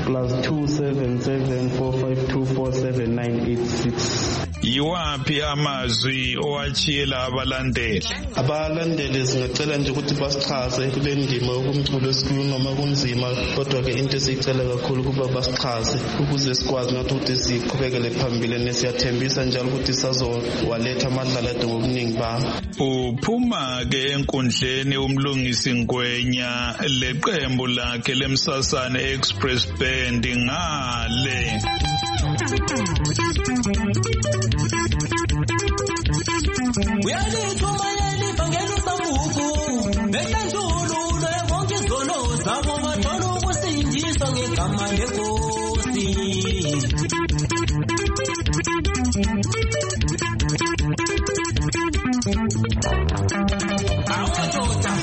+27745247986. Yiwaphi amazwi owachiyela abalandeli? Abalandeli singacela nje ukuthi basichaze kule ndima yokumculo esikhulu noma kunzima, kodwa ke into esicela kakhulu kuba basichaze ukuze sikwazi nathi ukuthi siqhubekele phambili nesiyathembisa njalo ukuthi sazowaletha amadlalade ngobuningi bawo. Uphuma ke enkundleni umlungisi Ngwenya leqembu lakhe leMsasane Express Band ngale. Uyalithuma yelivangelo sambuku bekanjululo bonke izono zabo bathola ukusindiswa ngegama lenkosi. Awudoda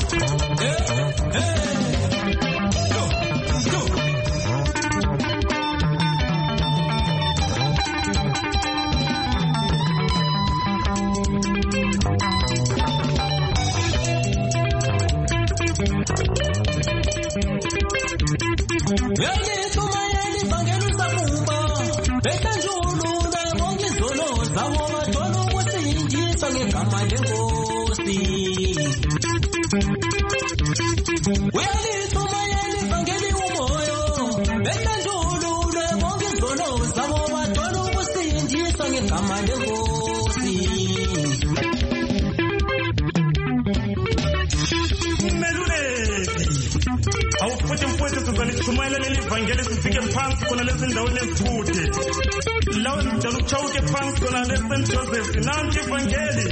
Shumayela lelivangeli sifike phansi khona lezindaweni ezikude. Lawo njalo uchawuke phansi khona leSt Joseph nanti ivangeli.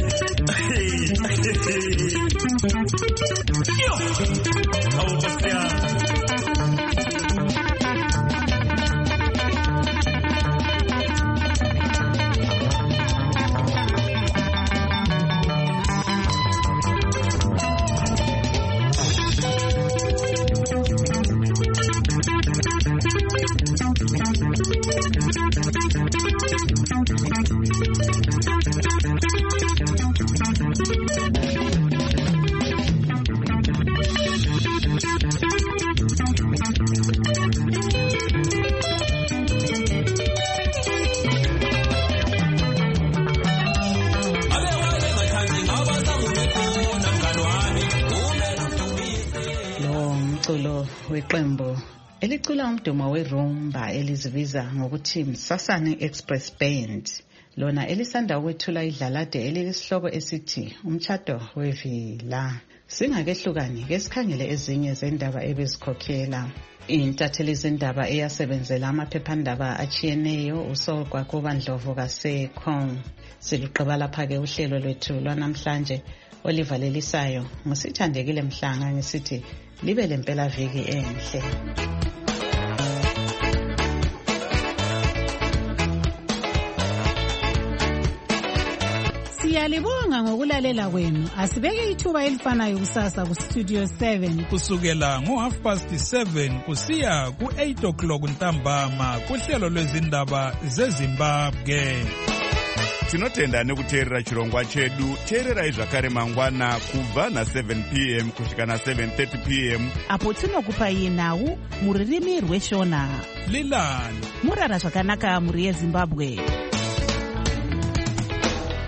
Yo. Awubasiya. umculo weqembu elicula umdumo werumba elizibiza ngokuthi Msasane Express Band, lona elisanda ukwethula idlalade elilesihloko esithi Umtshado weVila. Singakehlukani ke sikhangele ezinye zendaba ebezikhokhela. Intatheli zendaba eyasebenzela amaphephandaba achiyeneyo uSogwaqoba Ndlovu kaSekhong. Siluqaba lapha ke uhlelo lwethu lwanamhlanje olivalelisayo ngosithandekile Mhlanga ngisithi libe lempela viki enhle. Siyalibonga ngokulalela kwenu. Asibeke ithuba elifanayo kusasa ku Studio 7 kusukela ngo7:30 kusiya ku8 ntambama kuhlelo lwezindaba zeZimbabwe. Tinotenda nekuteerera chirongwa chedu. Teererai zvakare mangwana kubva na7 p.m. kusvika na7:30 p.m. apo tinokupai nhau muririmi rweshona. Lilani murara zvakanaka muri yeZimbabwe.